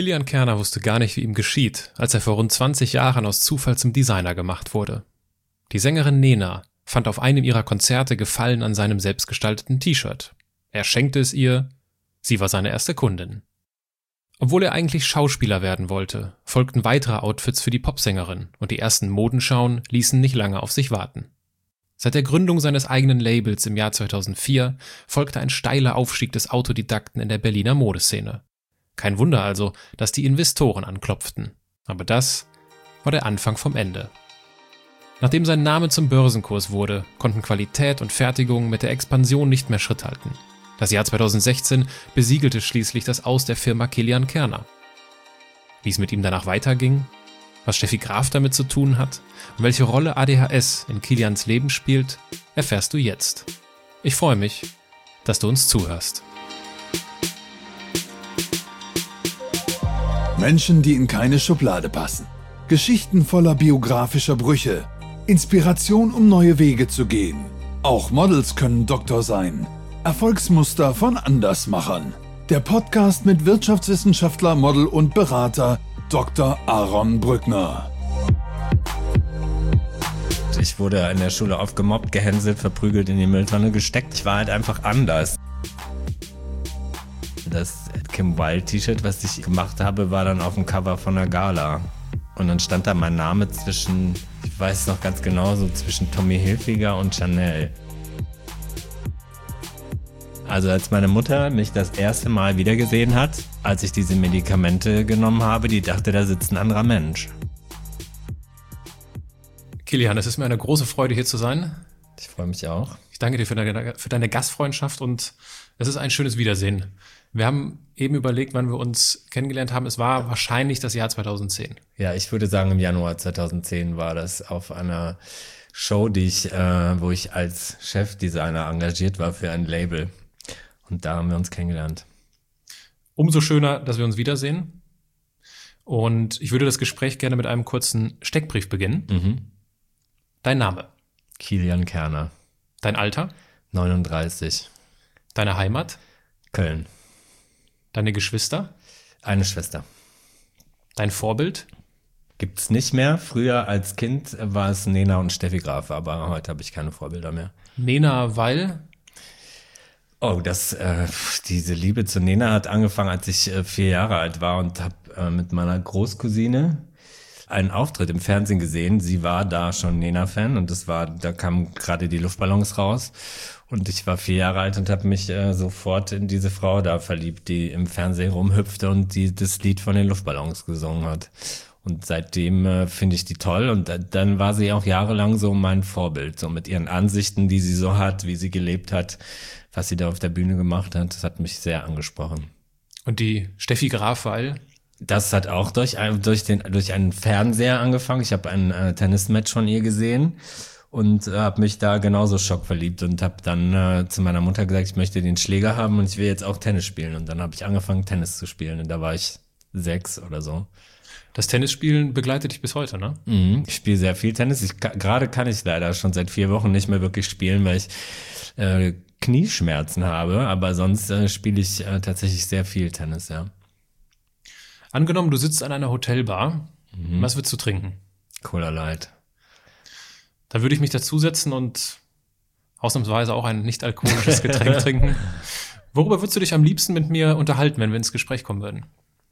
Kilian Kerner wusste gar nicht, wie ihm geschieht, als er vor rund 20 Jahren aus Zufall zum Designer gemacht wurde. Die Sängerin Nena fand auf einem ihrer Konzerte Gefallen an seinem selbstgestalteten T-Shirt. Er schenkte es ihr, sie war seine erste Kundin. Obwohl er eigentlich Schauspieler werden wollte, folgten weitere Outfits für die Popsängerin und die ersten Modenschauen ließen nicht lange auf sich warten. Seit der Gründung seines eigenen Labels im Jahr 2004 folgte ein steiler Aufstieg des Autodidakten in der Berliner Modeszene. Kein Wunder also, dass die Investoren anklopften. Aber das war der Anfang vom Ende. Nachdem sein Name zum Börsenkurs wurde, konnten Qualität und Fertigung mit der Expansion nicht mehr Schritt halten. Das Jahr 2016 besiegelte schließlich das Aus der Firma Kilian Kerner. Wie es mit ihm danach weiterging, was Steffi Graf damit zu tun hat und welche Rolle ADHS in Kilians Leben spielt, erfährst du jetzt. Ich freue mich, dass du uns zuhörst. Menschen, die in keine Schublade passen. Geschichten voller biografischer Brüche. Inspiration, um neue Wege zu gehen. Auch Models können Doktor sein. Erfolgsmuster von Andersmachern. Der Podcast mit Wirtschaftswissenschaftler, Model und Berater Dr. Aaron Brückner. Ich wurde in der Schule oft gemobbt, gehänselt, verprügelt, in die Mülltonne gesteckt. Ich war halt einfach anders. Das Kim Wilde T-Shirt, was ich gemacht habe, war dann auf dem Cover von der Gala. Und dann stand da mein Name zwischen, ich weiß es noch ganz genau, so zwischen Tommy Hilfiger und Chanel. Also als meine Mutter mich das erste Mal wiedergesehen hat, als ich diese Medikamente genommen habe, die dachte, da sitzt ein anderer Mensch. Kilian, es ist mir eine große Freude, hier zu sein. Ich freue mich auch. Ich danke dir für deine Gastfreundschaft und es ist ein schönes Wiedersehen. Wir haben eben überlegt, wann wir uns kennengelernt haben. Es war wahrscheinlich das Jahr 2010. Ja, ich würde sagen, im Januar 2010 war das auf einer Show, wo ich als Chefdesigner engagiert war für ein Label. Und da haben wir uns kennengelernt. Umso schöner, dass wir uns wiedersehen. Und ich würde das Gespräch gerne mit einem kurzen Steckbrief beginnen. Mhm. Dein Name? Kilian Kerner. Dein Alter? 39. Deine Heimat? Köln. Deine Geschwister? Eine Schwester. Dein Vorbild? Gibt's nicht mehr. Früher als Kind war es Nena und Steffi Graf, aber heute habe ich keine Vorbilder mehr. Nena, weil? Oh, diese Liebe zu Nena hat angefangen, als ich 4 Jahre alt war und habe mit meiner Großcousine einen Auftritt im Fernsehen gesehen. Sie war da schon Nena-Fan und da kamen gerade die Luftballons raus. Und ich war 4 Jahre alt und habe mich sofort in diese Frau da verliebt, die im Fernsehen rumhüpfte und die das Lied von den Luftballons gesungen hat. Und seitdem finde ich die toll und dann war sie auch jahrelang so mein Vorbild, so mit ihren Ansichten, die sie so hat, wie sie gelebt hat, was sie da auf der Bühne gemacht hat. Das hat mich sehr angesprochen. Und die Steffi Graf, weil? Das hat auch durch einen Fernseher angefangen. Ich habe ein Tennismatch von ihr gesehen und habe mich da genauso schockverliebt und habe dann zu meiner Mutter gesagt, ich möchte den Schläger haben und ich will jetzt auch Tennis spielen. Und dann habe ich angefangen, Tennis zu spielen und da war ich 6 oder so. Das Tennisspielen begleitet dich bis heute, ne? Mhm, ich spiele sehr viel Tennis. Gerade kann ich leider schon seit 4 Wochen nicht mehr wirklich spielen, weil ich Knieschmerzen habe. Aber sonst spiele ich tatsächlich sehr viel Tennis, ja. Angenommen, du sitzt an einer Hotelbar. Was willst du trinken? Cola Light. Da würde ich mich dazusetzen und ausnahmsweise auch ein nicht alkoholisches Getränk trinken. Worüber würdest du dich am liebsten mit mir unterhalten, wenn wir ins Gespräch kommen würden?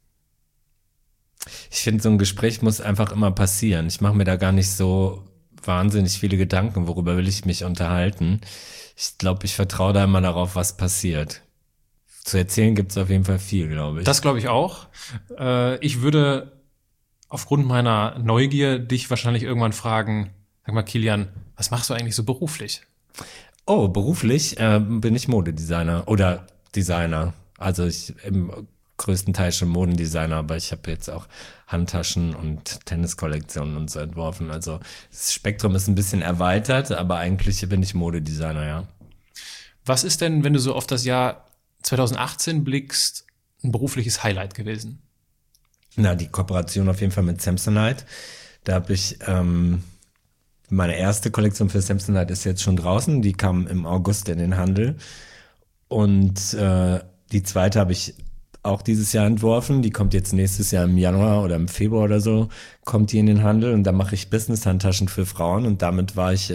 Ich finde, so ein Gespräch muss einfach immer passieren. Ich mache mir da gar nicht so wahnsinnig viele Gedanken, worüber will ich mich unterhalten. Ich glaube, ich vertraue da immer darauf, was passiert. Zu erzählen gibt es auf jeden Fall viel, glaube ich. Das glaube ich auch. Ich würde aufgrund meiner Neugier dich wahrscheinlich irgendwann fragen, sag mal, Kilian, was machst du eigentlich so beruflich? Oh, beruflich bin ich Modedesigner oder Designer. Also ich im größten Teil schon Modendesigner, aber ich habe jetzt auch Handtaschen und Tenniskollektionen und so entworfen. Also das Spektrum ist ein bisschen erweitert, aber eigentlich bin ich Modedesigner, ja. Was ist denn, wenn du so auf das Jahr 2018 blickst, ein berufliches Highlight gewesen? Na, die Kooperation auf jeden Fall mit Samsonite. Da habe ich meine erste Kollektion für Samsonite ist jetzt schon draußen. Die kam im August in den Handel. Und die zweite habe ich auch dieses Jahr entworfen. Die kommt jetzt nächstes Jahr im Januar oder im Februar oder so, kommt die in den Handel und da mache ich Business-Handtaschen für Frauen und damit war ich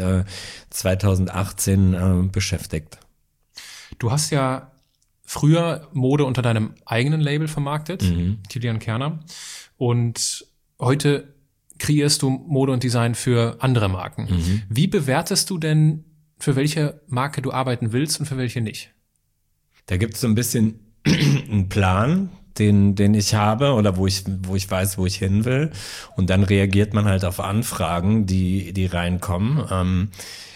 2018 beschäftigt. Du hast ja früher Mode unter deinem eigenen Label vermarktet, Kilian Kerner, und heute kreierst du Mode und Design für andere Marken. Wie bewertest du denn, für welche Marke du arbeiten willst und für welche nicht? Da gibt es so ein bisschen einen Plan, den ich habe oder wo ich weiß, wo ich hin will. Und dann reagiert man halt auf Anfragen, die reinkommen.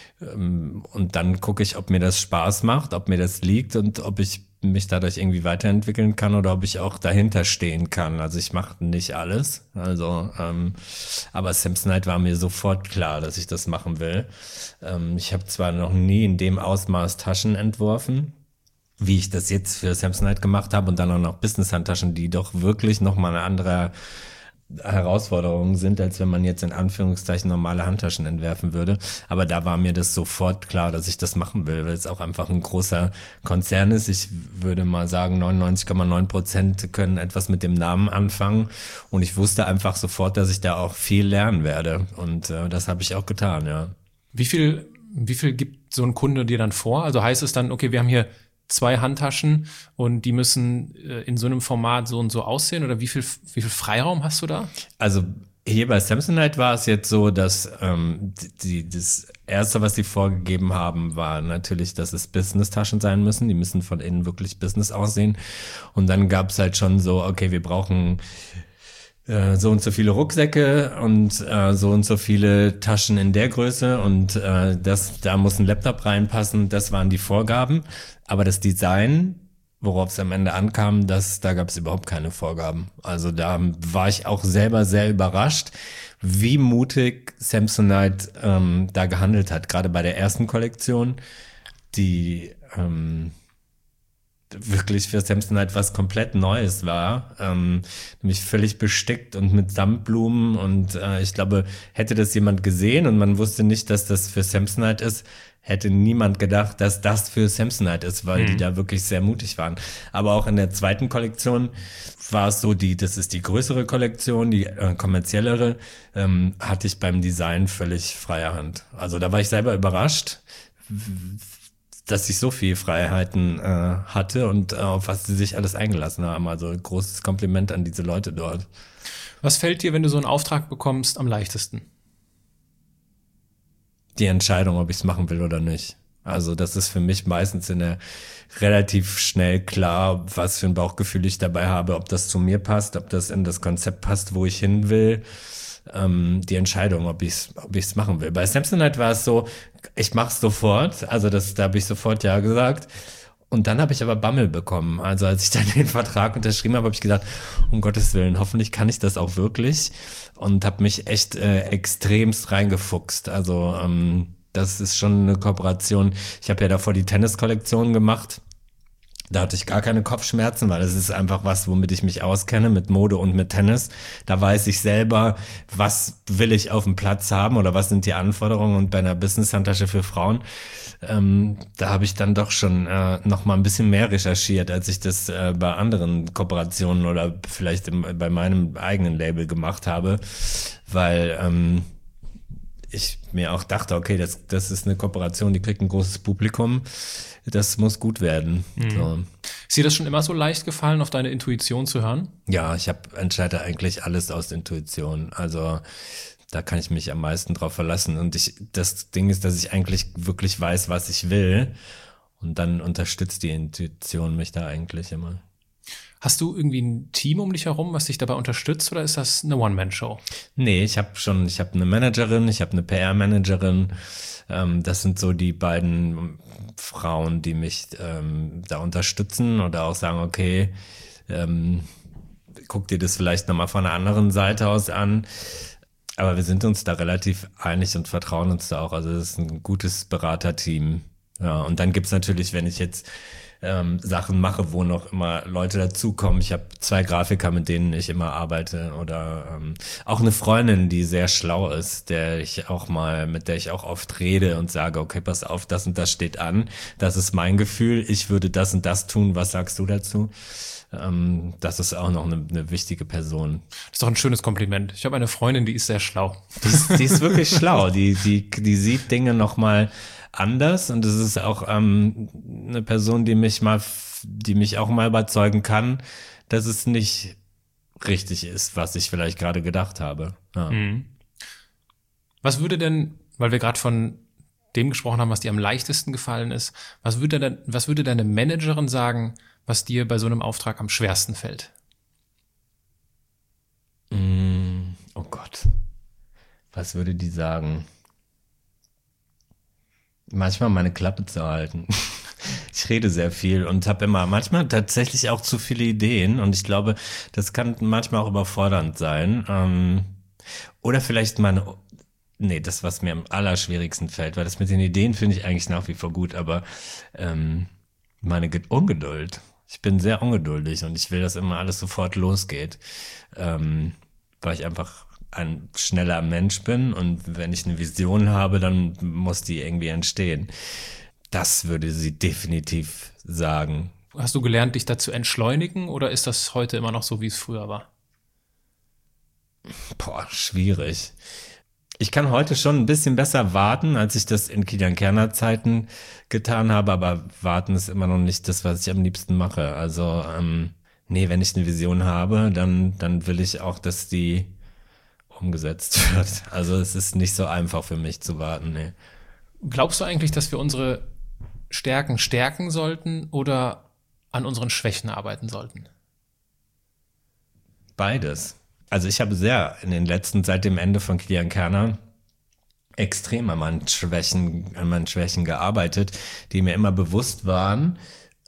Und dann gucke ich, ob mir das Spaß macht, ob mir das liegt und ob ich mich dadurch irgendwie weiterentwickeln kann oder ob ich auch dahinter stehen kann. Also ich mache nicht alles. Also, aber Samsonite war mir sofort klar, dass ich das machen will. Ich habe zwar noch nie in dem Ausmaß Taschen entworfen, wie ich das jetzt für Samsonite gemacht habe und dann auch noch Business-Handtaschen, die doch wirklich nochmal eine andere Herausforderung sind, als wenn man jetzt in Anführungszeichen normale Handtaschen entwerfen würde. Aber da war mir das sofort klar, dass ich das machen will, weil es auch einfach ein großer Konzern ist. Ich würde mal sagen, 99,9% können etwas mit dem Namen anfangen. Und ich wusste einfach sofort, dass ich da auch viel lernen werde. Und das habe ich auch getan, ja. Wie viel gibt so ein Kunde dir dann vor? Also heißt es dann, okay, wir haben hier 2 Handtaschen und die müssen in so einem Format so und so aussehen? Oder wie viel Freiraum hast du da? Also hier bei Samsonite war es jetzt so, dass das Erste, was die vorgegeben haben, war natürlich, dass es Business-Taschen sein müssen. Die müssen von innen wirklich Business aussehen. Und dann gab es halt schon so, okay, wir brauchen so und so viele Rucksäcke und so und so viele Taschen in der Größe und da muss ein Laptop reinpassen. Das waren die Vorgaben. Aber das Design, worauf es am Ende ankam, da gab es überhaupt keine Vorgaben. Also da war ich auch selber sehr überrascht, wie mutig Samsonite da gehandelt hat. Gerade bei der ersten Kollektion, die wirklich für Samsonite was komplett Neues war, nämlich völlig bestickt und mit Samtblumen und ich glaube, hätte das jemand gesehen und man wusste nicht, dass das für Samsonite ist, hätte niemand gedacht, dass das für Samsonite ist, weil die da wirklich sehr mutig waren. Aber auch in der zweiten Kollektion war es so, das ist die größere Kollektion, die kommerziellere, hatte ich beim Design völlig freie Hand. Also da war ich selber überrascht, dass ich so viel Freiheiten hatte und auf was sie sich alles eingelassen haben. Also großes Kompliment an diese Leute dort. Was fällt dir, wenn du so einen Auftrag bekommst, am leichtesten? Die Entscheidung, ob ich es machen will oder nicht. Also das ist für mich meistens relativ schnell klar, was für ein Bauchgefühl ich dabei habe, ob das zu mir passt, ob das in das Konzept passt, wo ich hin will. Die Entscheidung, ob ich's machen will. Bei Samsonite war es so, ich mach's sofort, also da habe ich sofort ja gesagt. Und dann habe ich aber Bammel bekommen. Also als ich dann den Vertrag unterschrieben habe, habe ich gesagt, um Gottes Willen, hoffentlich kann ich das auch wirklich. Und habe mich echt extremst reingefuchst. Also das ist schon eine Kooperation. Ich habe ja davor die Tennis-Kollektion gemacht. Da hatte ich gar keine Kopfschmerzen, weil das ist einfach was, womit ich mich auskenne, mit Mode und mit Tennis. Da weiß ich selber, was will ich auf dem Platz haben oder was sind die Anforderungen. Und bei einer Business-Handtasche für Frauen, da habe ich dann doch schon noch mal ein bisschen mehr recherchiert, als ich das bei anderen Kooperationen oder vielleicht bei meinem eigenen Label gemacht habe, weil ich mir auch dachte, okay, das ist eine Kooperation, die kriegt ein großes Publikum, das muss gut werden. So. Ist dir das schon immer so leicht gefallen, auf deine Intuition zu hören? Ja, ich entscheide eigentlich alles aus Intuition. Also da kann ich mich am meisten drauf verlassen. Und das Ding ist, dass ich eigentlich wirklich weiß, was ich will. Und dann unterstützt die Intuition mich da eigentlich immer. Hast du irgendwie ein Team um dich herum, was dich dabei unterstützt, oder ist das eine One-Man-Show? Nee, ich habe eine Managerin, ich habe eine PR-Managerin. Das sind so die beiden Frauen, die mich da unterstützen oder auch sagen, okay, guck dir das vielleicht nochmal von einer anderen Seite aus an. Aber wir sind uns da relativ einig und vertrauen uns da auch. Also das ist ein gutes Beraterteam. Ja, und dann gibt's natürlich, wenn ich jetzt Sachen mache, wo noch immer Leute dazukommen. Ich habe 2 Grafiker, mit denen ich immer arbeite oder auch eine Freundin, die sehr schlau ist, mit der ich auch oft rede und sage, okay, pass auf, das und das steht an, das ist mein Gefühl, ich würde das und das tun, was sagst du dazu? Das ist auch noch eine wichtige Person. Das ist doch ein schönes Kompliment. Ich habe eine Freundin, die ist sehr schlau. Die ist wirklich schlau. Die sieht Dinge noch mal anders und es ist auch eine Person, die mich auch mal überzeugen kann, dass es nicht richtig ist, was ich vielleicht gerade gedacht habe. Ja. Was würde denn, weil wir gerade von dem gesprochen haben, was dir am leichtesten gefallen ist, was würde deine Managerin sagen, was dir bei so einem Auftrag am schwersten fällt? Oh Gott. Was würde die sagen? Manchmal meine Klappe zu halten. Ich rede sehr viel und habe manchmal tatsächlich auch zu viele Ideen und ich glaube, das kann manchmal auch überfordernd sein. Oder vielleicht das, was mir am allerschwierigsten fällt, weil das mit den Ideen finde ich eigentlich nach wie vor gut, aber meine Ungeduld. Ich bin sehr ungeduldig und ich will, dass immer alles sofort losgeht, weil ich einfach ein schneller Mensch bin und wenn ich eine Vision habe, dann muss die irgendwie entstehen. Das würde sie definitiv sagen. Hast du gelernt, dich da zu entschleunigen oder ist das heute immer noch so, wie es früher war? Schwierig. Ich kann heute schon ein bisschen besser warten, als ich das in Kilian Kerner Zeiten getan habe, aber warten ist immer noch nicht das, was ich am liebsten mache. Also, wenn ich eine Vision habe, dann will ich auch, dass die umgesetzt wird. Also es ist nicht so einfach für mich zu warten, nee. Glaubst du eigentlich, dass wir unsere Stärken stärken sollten oder an unseren Schwächen arbeiten sollten? Beides. Also ich habe seit dem Ende von Kilian Kerner extrem an meinen Schwächen gearbeitet, die mir immer bewusst waren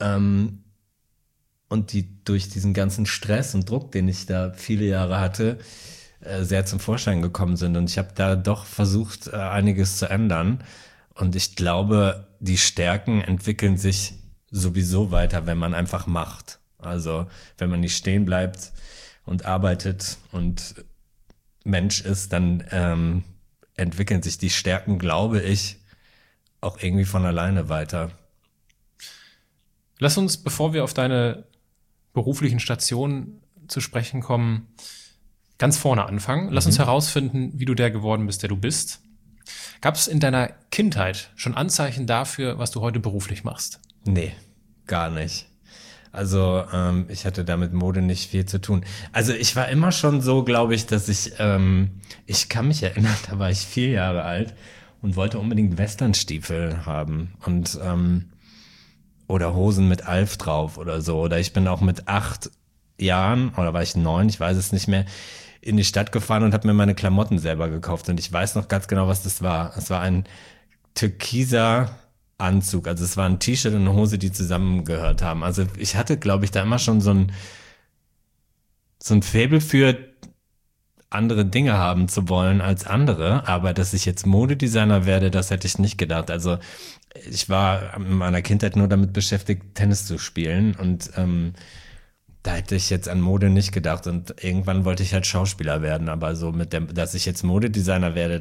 und die durch diesen ganzen Stress und Druck, den ich da viele Jahre hatte, sehr zum Vorschein gekommen sind. Und ich habe da doch versucht, einiges zu ändern. Und ich glaube, die Stärken entwickeln sich sowieso weiter, wenn man einfach macht. Also wenn man nicht stehen bleibt und arbeitet und Mensch ist, dann entwickeln sich die Stärken, glaube ich, auch irgendwie von alleine weiter. Lass uns, bevor wir auf deine beruflichen Stationen zu sprechen kommen, ganz vorne anfangen. Lass uns herausfinden, wie du der geworden bist, der du bist. Gab es in deiner Kindheit schon Anzeichen dafür, was du heute beruflich machst? Nee, gar nicht. Also ich hatte da mit Mode nicht viel zu tun. Also ich war immer schon so, glaube ich, dass ich kann mich erinnern, da war ich 4 Jahre alt und wollte unbedingt Westernstiefel haben und oder Hosen mit Alf drauf oder so. Oder ich bin auch mit 8 Jahren, oder war ich 9, ich weiß es nicht mehr, in die Stadt gefahren und habe mir meine Klamotten selber gekauft. Und ich weiß noch ganz genau, was das war. Es war ein türkiser Anzug. Also es war ein T-Shirt und eine Hose, die zusammengehört haben. Also ich hatte, glaube ich, da immer schon so ein Faible für andere Dinge haben zu wollen als andere. Aber dass ich jetzt Modedesigner werde, das hätte ich nicht gedacht. Also ich war in meiner Kindheit nur damit beschäftigt, Tennis zu spielen und da hätte ich jetzt an Mode nicht gedacht und irgendwann wollte ich halt Schauspieler werden, aber so dass ich jetzt Modedesigner werde,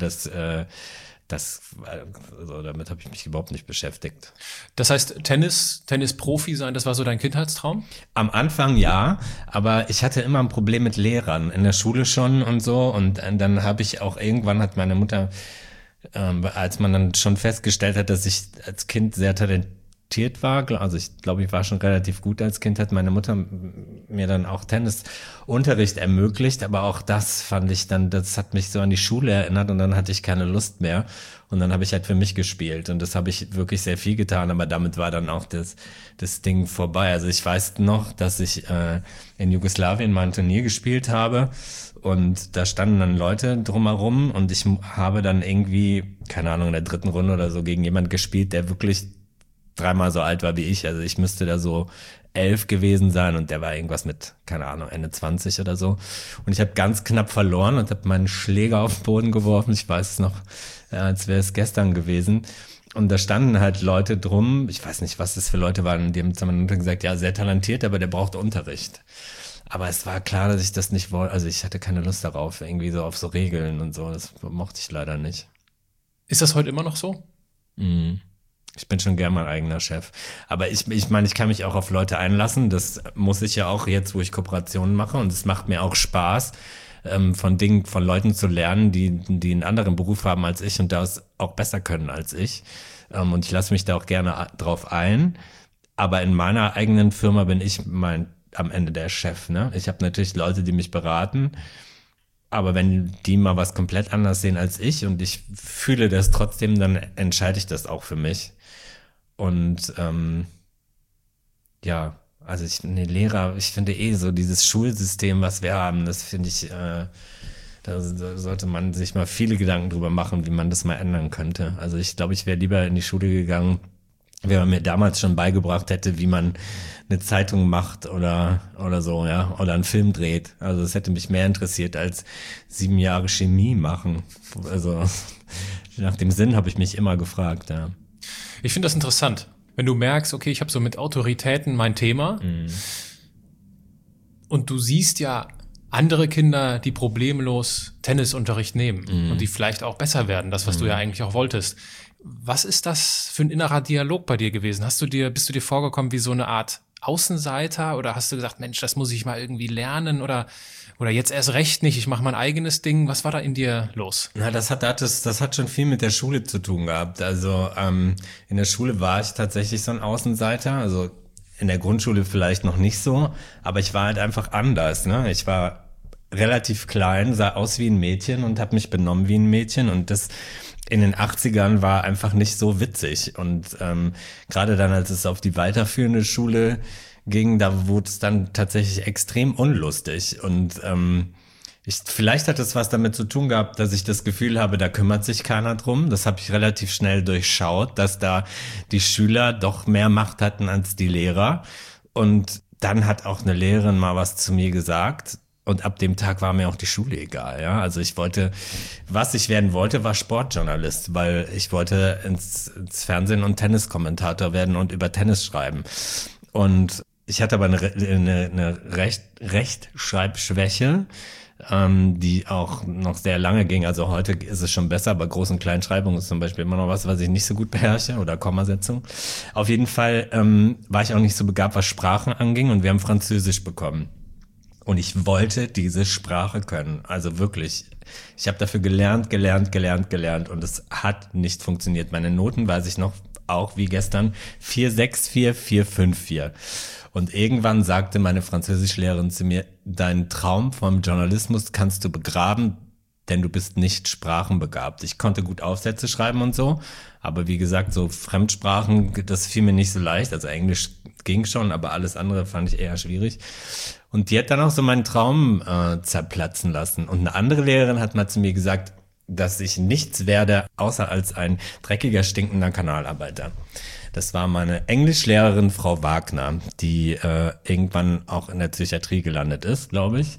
damit habe ich mich überhaupt nicht beschäftigt. Das heißt, Tennis-Profi sein, das war so dein Kindheitstraum? Am Anfang ja, aber ich hatte immer ein Problem mit Lehrern, in der Schule schon und so und dann habe ich auch irgendwann hat meine Mutter, als man dann schon festgestellt hat, dass ich als Kind sehr talentiert war, also ich glaube, ich war schon relativ gut als Kind, hat meine Mutter mir dann auch Tennisunterricht ermöglicht, aber auch das fand ich dann, das hat mich so an die Schule erinnert und dann hatte ich keine Lust mehr und dann habe ich halt für mich gespielt und das habe ich wirklich sehr viel getan, aber damit war dann auch das Ding vorbei. Also ich weiß noch, dass ich in Jugoslawien mal ein Turnier gespielt habe und da standen dann Leute drumherum und ich habe dann irgendwie, keine Ahnung, in der 3. Runde oder so gegen jemand gespielt, der wirklich 3-mal so alt war wie ich, also ich müsste da so 11 gewesen sein und der war irgendwas mit, keine Ahnung, Ende 20 oder so und ich habe ganz knapp verloren und habe meinen Schläger auf den Boden geworfen, ich weiß es noch, als wäre es gestern gewesen Und da standen halt Leute drum, ich weiß nicht, was das für Leute waren, die haben dann gesagt, ja, sehr talentiert, aber der braucht Unterricht. Aber es war klar, dass ich das nicht wollte, also ich hatte keine Lust darauf, irgendwie so auf so Regeln und so, das mochte ich leider nicht. Ist das heute immer noch so? Ich bin schon gern mein eigener Chef. Aber ich meine, ich kann mich auch auf Leute einlassen, das muss ich ja auch jetzt, wo ich Kooperationen mache und es macht mir auch Spaß, von Leuten zu lernen, die einen anderen Beruf haben als ich und das auch besser können als ich. Und ich lasse mich da auch gerne drauf ein. Aber in meiner eigenen Firma bin ich am Ende der Chef, ne? Ich habe natürlich Leute, die mich beraten, aber wenn die mal was komplett anders sehen als ich und ich fühle das trotzdem, dann entscheide ich das auch für mich. Und ja, also Lehrer, ich finde so dieses Schulsystem, was wir haben, das finde ich, da sollte man sich mal viele Gedanken drüber machen, wie man das mal ändern könnte. Also ich glaube, ich wäre lieber in die Schule gegangen, wenn man mir damals schon beigebracht hätte, wie man eine Zeitung macht oder so, ja, oder einen Film dreht. Also es hätte mich mehr interessiert als 7 Jahre Chemie machen. Also nach dem Sinn habe ich mich immer gefragt, ja. Ich finde das interessant. Wenn du merkst, okay, ich habe so mit Autoritäten mein Thema und du siehst ja andere Kinder, die problemlos Tennisunterricht nehmen und die vielleicht auch besser werden, das, was du ja eigentlich auch wolltest. Was ist das für ein innerer Dialog bei dir gewesen? Bist du dir vorgekommen wie so eine Art Außenseiter oder hast du gesagt, Mensch, das muss ich mal irgendwie lernen oder jetzt erst recht nicht, ich mache mein eigenes Ding. Was war da in dir los? Na, das hat schon viel mit der Schule zu tun gehabt. Also in der Schule war ich tatsächlich so ein Außenseiter. Also in der Grundschule vielleicht noch nicht so, aber ich war halt einfach anders. Ne? Ich war relativ klein, sah aus wie ein Mädchen und habe mich benommen wie ein Mädchen und das in den 80ern war einfach nicht so witzig. Und gerade dann, als es auf die weiterführende Schule ging, da wurde es dann tatsächlich extrem unlustig. Und vielleicht hat es was damit zu tun gehabt, dass ich das Gefühl habe, da kümmert sich keiner drum. Das habe ich relativ schnell durchschaut, dass da die Schüler doch mehr Macht hatten als die Lehrer. Und dann hat auch eine Lehrerin mal was zu mir gesagt. Und ab dem Tag war mir auch die Schule egal, ja. Also was ich werden wollte, war Sportjournalist, weil ich wollte ins Fernsehen und Tenniskommentator werden und über Tennis schreiben. Und ich hatte aber eine Rechtschreibschwäche, die auch noch sehr lange ging. Also heute ist es schon besser, aber Groß- und Kleinschreibung ist zum Beispiel immer noch was ich nicht so gut beherrsche oder Kommasetzung. Auf jeden Fall war ich auch nicht so begabt, was Sprachen anging und wir haben Französisch bekommen. Und ich wollte diese Sprache können. Also wirklich. Ich habe dafür gelernt und es hat nicht funktioniert. Meine Noten weiß ich noch auch wie gestern 4,64, 4,54. Und irgendwann sagte meine Französischlehrerin zu mir, deinen Traum vom Journalismus kannst du begraben, denn du bist nicht sprachenbegabt. Ich konnte gut Aufsätze schreiben und so, aber wie gesagt, so Fremdsprachen, das fiel mir nicht so leicht. Also Englisch ging schon, aber alles andere fand ich eher schwierig. Und die hat dann auch so meinen Traum zerplatzen lassen. Und eine andere Lehrerin hat mal zu mir gesagt, dass ich nichts werde, außer als ein dreckiger, stinkender Kanalarbeiter. Das war meine Englischlehrerin, Frau Wagner, die irgendwann auch in der Psychiatrie gelandet ist, glaube ich.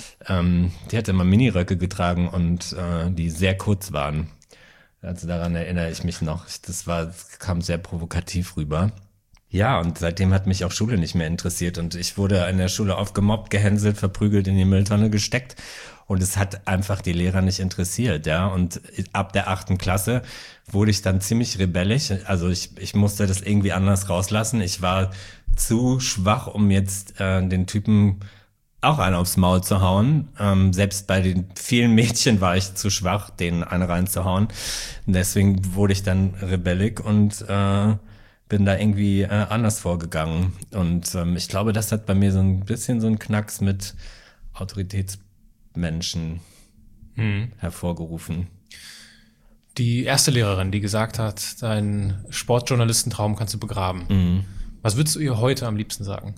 Die hatte immer Miniröcke getragen und die sehr kurz waren. Also daran erinnere ich mich noch. Das kam sehr provokativ rüber. Ja, und seitdem hat mich auch Schule nicht mehr interessiert und ich wurde in der Schule oft gemobbt, gehänselt, verprügelt, in die Mülltonne gesteckt und es hat einfach die Lehrer nicht interessiert, ja, und ab der 8. Klasse wurde ich dann ziemlich rebellisch, also ich musste das irgendwie anders rauslassen, ich war zu schwach, um jetzt den Typen auch einen aufs Maul zu hauen, selbst bei den vielen Mädchen war ich zu schwach, denen eine reinzuhauen, und deswegen wurde ich dann rebellig und bin da irgendwie anders vorgegangen. Und ich glaube, das hat bei mir so ein bisschen so einen Knacks mit Autoritätsmenschen hervorgerufen. Die erste Lehrerin, die gesagt hat, deinen Sportjournalistentraum kannst du begraben. Was würdest du ihr heute am liebsten sagen?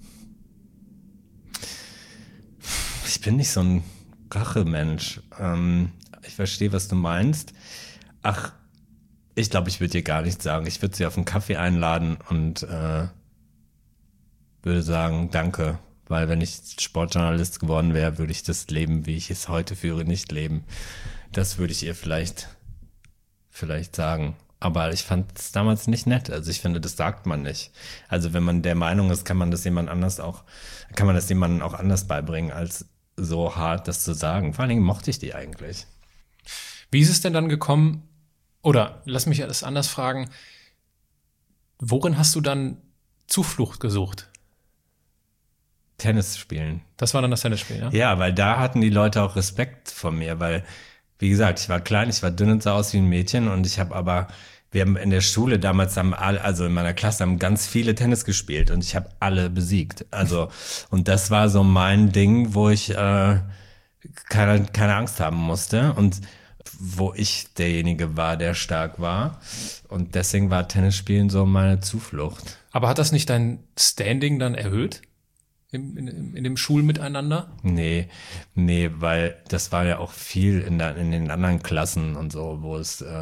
Ich bin nicht so ein Rachemensch. Ich verstehe, was du meinst. Ich glaube, ich würde ihr gar nichts sagen. Ich würde sie auf einen Kaffee einladen und würde sagen, danke. Weil wenn ich Sportjournalist geworden wäre, würde ich das Leben, wie ich es heute führe, nicht leben. Das würde ich ihr vielleicht sagen. Aber ich fand es damals nicht nett. Also ich finde, das sagt man nicht. Also wenn man der Meinung ist, kann man das jemandem auch anders beibringen, als so hart das zu sagen. Vor allen Dingen mochte ich die eigentlich. Wie ist es denn dann gekommen, oder lass mich das anders fragen, worin hast du dann Zuflucht gesucht? Tennis spielen. Das war dann das Tennisspiel, ja? Ja, weil da hatten die Leute auch Respekt vor mir, weil, wie gesagt, ich war klein, ich war dünn und sah aus wie ein Mädchen und wir haben in der Schule damals also in meiner Klasse haben ganz viele Tennis gespielt und ich habe alle besiegt. Also, und das war so mein Ding, wo ich keine Angst haben musste und wo ich derjenige war, der stark war. Und deswegen war Tennisspielen so meine Zuflucht. Aber hat das nicht dein Standing dann erhöht? In dem Schulmiteinander? Nee, weil das war ja auch viel in den anderen Klassen und so, wo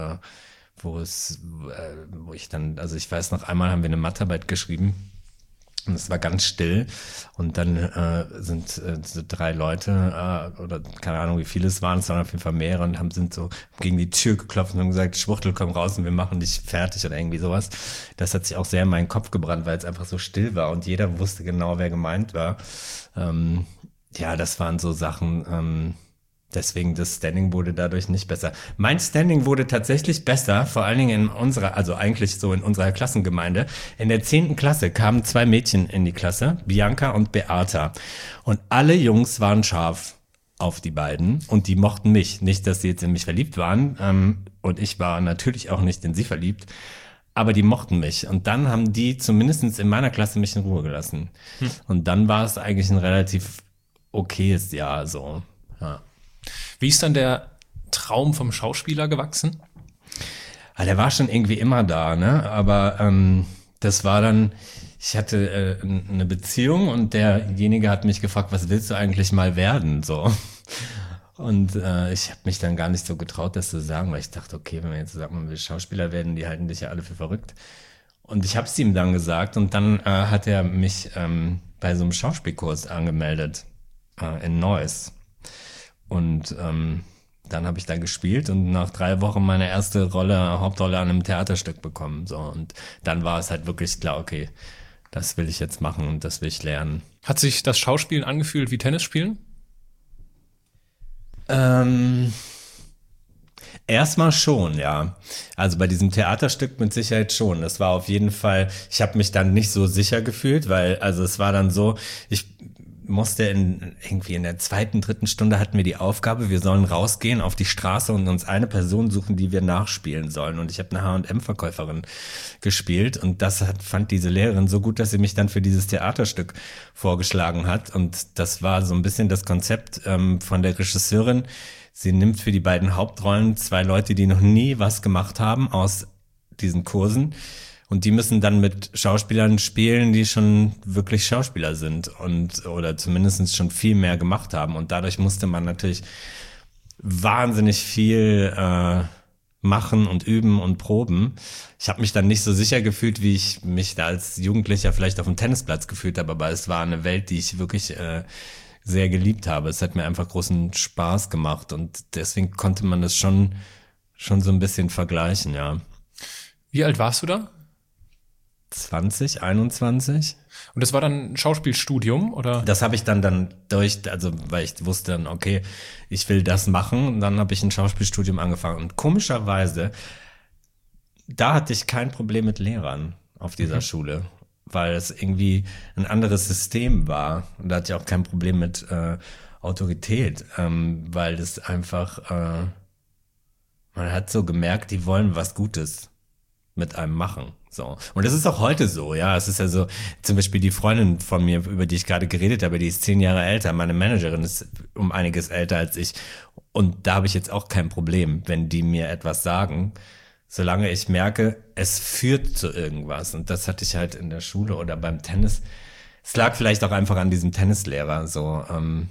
ich dann, also ich weiß noch, einmal haben wir eine Mathearbeit geschrieben und es war ganz still und dann sind so 3 Leute oder keine Ahnung, wie viele es waren auf jeden Fall mehrere und sind so gegen die Tür geklopft und haben gesagt, Schwuchtel, komm raus und wir machen dich fertig oder irgendwie sowas. Das hat sich auch sehr in meinen Kopf gebrannt, weil es einfach so still war und jeder wusste genau, wer gemeint war. Ja, das waren so Sachen, deswegen das Standing wurde dadurch nicht besser. Mein Standing wurde tatsächlich besser, vor allen Dingen eigentlich so in unserer Klassengemeinde. In der 10. Klasse kamen 2 Mädchen in die Klasse, Bianca und Beata. Und alle Jungs waren scharf auf die beiden und die mochten mich. Nicht, dass sie jetzt in mich verliebt waren und ich war natürlich auch nicht in sie verliebt, aber die mochten mich. Und dann haben die zumindest in meiner Klasse mich in Ruhe gelassen. Und dann war es eigentlich ein relativ okayes Jahr so, ja. Wie ist dann der Traum vom Schauspieler gewachsen? Ah, der war schon irgendwie immer da, ne? Aber das war dann, ich hatte eine Beziehung und derjenige hat mich gefragt, was willst du eigentlich mal werden? So. Und ich habe mich dann gar nicht so getraut, das zu sagen, weil ich dachte, okay, wenn man jetzt sagt, man will Schauspieler werden, die halten dich ja alle für verrückt. Und ich habe es ihm dann gesagt und dann hat er mich bei so einem Schauspielkurs angemeldet in Neuss. Und dann habe ich da gespielt und nach 3 Wochen meine erste Hauptrolle an einem Theaterstück bekommen. So. Und dann war es halt wirklich klar, okay, das will ich jetzt machen und das will ich lernen. Hat sich das Schauspielen angefühlt wie Tennisspielen? Erstmal schon, ja. Also bei diesem Theaterstück mit Sicherheit schon. Das war auf jeden Fall, ich habe mich dann nicht so sicher gefühlt, weil, also es war dann so, ich musste irgendwie in der 2., 3. Stunde hatten wir die Aufgabe, wir sollen rausgehen auf die Straße und uns eine Person suchen, die wir nachspielen sollen. Und ich habe eine H&M-Verkäuferin gespielt und das fand diese Lehrerin so gut, dass sie mich dann für dieses Theaterstück vorgeschlagen hat. Und das war so ein bisschen das Konzept von der Regisseurin. Sie nimmt für die beiden Hauptrollen 2 Leute, die noch nie was gemacht haben aus diesen Kursen. Und die müssen dann mit Schauspielern spielen, die schon wirklich Schauspieler sind oder zumindest schon viel mehr gemacht haben. Und dadurch musste man natürlich wahnsinnig viel machen und üben und proben. Ich habe mich dann nicht so sicher gefühlt, wie ich mich da als Jugendlicher vielleicht auf dem Tennisplatz gefühlt habe, aber es war eine Welt, die ich wirklich sehr geliebt habe. Es hat mir einfach großen Spaß gemacht und deswegen konnte man das schon so ein bisschen vergleichen, ja. Wie alt warst du da? 20, 21. Und das war dann ein Schauspielstudium, oder? Das habe ich dann weil ich wusste dann, okay, ich will das machen. Und dann habe ich ein Schauspielstudium angefangen. Und komischerweise, da hatte ich kein Problem mit Lehrern auf dieser Schule, weil es irgendwie ein anderes System war. Und da hatte ich auch kein Problem mit Autorität, weil es einfach, man hat so gemerkt, die wollen was Gutes mit einem machen. So. Und das ist auch heute so, ja. Es ist ja so, zum Beispiel die Freundin von mir, über die ich gerade geredet habe, die ist 10 Jahre älter. Meine Managerin ist um einiges älter als ich. Und da habe ich jetzt auch kein Problem, wenn die mir etwas sagen, solange ich merke, es führt zu irgendwas. Und das hatte ich halt in der Schule oder beim Tennis. Es lag vielleicht auch einfach an diesem Tennislehrer, so,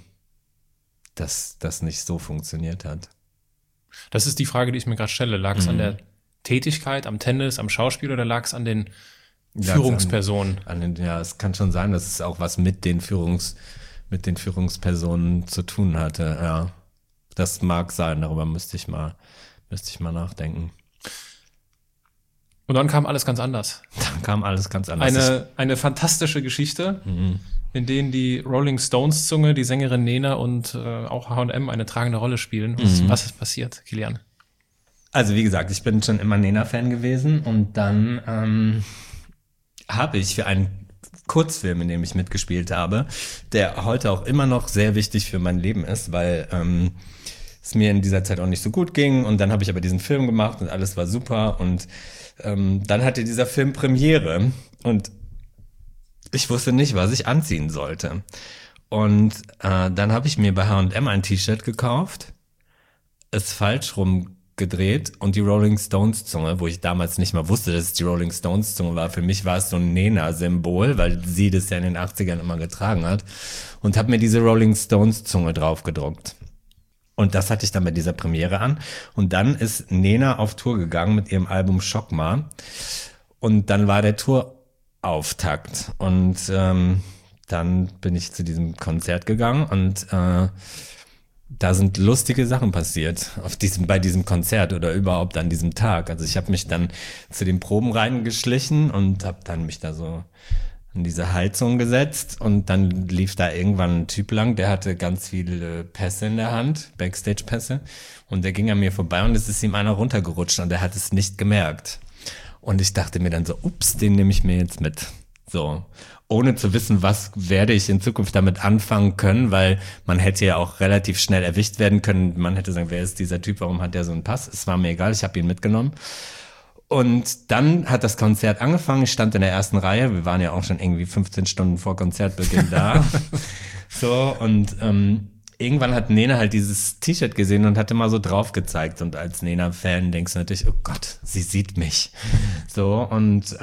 dass das nicht so funktioniert hat. Das ist die Frage, die ich mir gerade stelle. Lag es an der Tätigkeit, am Tennis, am Schauspiel oder lag es an den Führungspersonen? Ja, es kann schon sein, dass es auch was mit den Führungspersonen zu tun hatte. Ja, das mag sein. Darüber müsste ich mal nachdenken. Und dann kam alles ganz anders. Dann kam alles ganz anders. Eine fantastische Geschichte, in denen die Rolling Stones Zunge, die Sängerin Nena und auch H&M eine tragende Rolle spielen. Was ist passiert, Kilian? Also wie gesagt, ich bin schon immer Nena-Fan gewesen und dann habe ich für einen Kurzfilm, in dem ich mitgespielt habe, der heute auch immer noch sehr wichtig für mein Leben ist, weil es mir in dieser Zeit auch nicht so gut ging und dann habe ich aber diesen Film gemacht und alles war super und dann hatte dieser Film Premiere und ich wusste nicht, was ich anziehen sollte. Und dann habe ich mir bei H&M ein T-Shirt gekauft, es falsch rumgedreht und die Rolling Stones Zunge, wo ich damals nicht mal wusste, dass es die Rolling Stones Zunge war. Für mich war es so ein Nena-Symbol, weil sie das ja in den 80ern immer getragen hat. Und habe mir diese Rolling Stones Zunge drauf gedruckt. Und das hatte ich dann bei dieser Premiere an. Und dann ist Nena auf Tour gegangen mit ihrem Album Schockma. Und dann war der Tourauftakt. Und dann bin ich zu diesem Konzert gegangen und da sind lustige Sachen passiert bei diesem Konzert oder überhaupt an diesem Tag. Also ich habe mich dann zu den Proben reingeschlichen und habe dann mich da so in diese Heizung gesetzt und dann lief da irgendwann ein Typ lang, der hatte ganz viele Pässe in der Hand, Backstage-Pässe, und der ging an mir vorbei und es ist ihm einer runtergerutscht und er hat es nicht gemerkt. Und ich dachte mir dann so, ups, den nehme ich mir jetzt mit. So, ohne zu wissen, was werde ich in Zukunft damit anfangen können, weil man hätte ja auch relativ schnell erwischt werden können. Man hätte sagen, wer ist dieser Typ, warum hat der so einen Pass? Es war mir egal, ich habe ihn mitgenommen. Und dann hat das Konzert angefangen, ich stand in der ersten Reihe, wir waren ja auch schon irgendwie 15 Stunden vor Konzertbeginn da. So, und irgendwann hat Nena halt dieses T-Shirt gesehen und hatte mal so drauf gezeigt. Und als Nena-Fan denkst du natürlich, oh Gott, sie sieht mich. So, und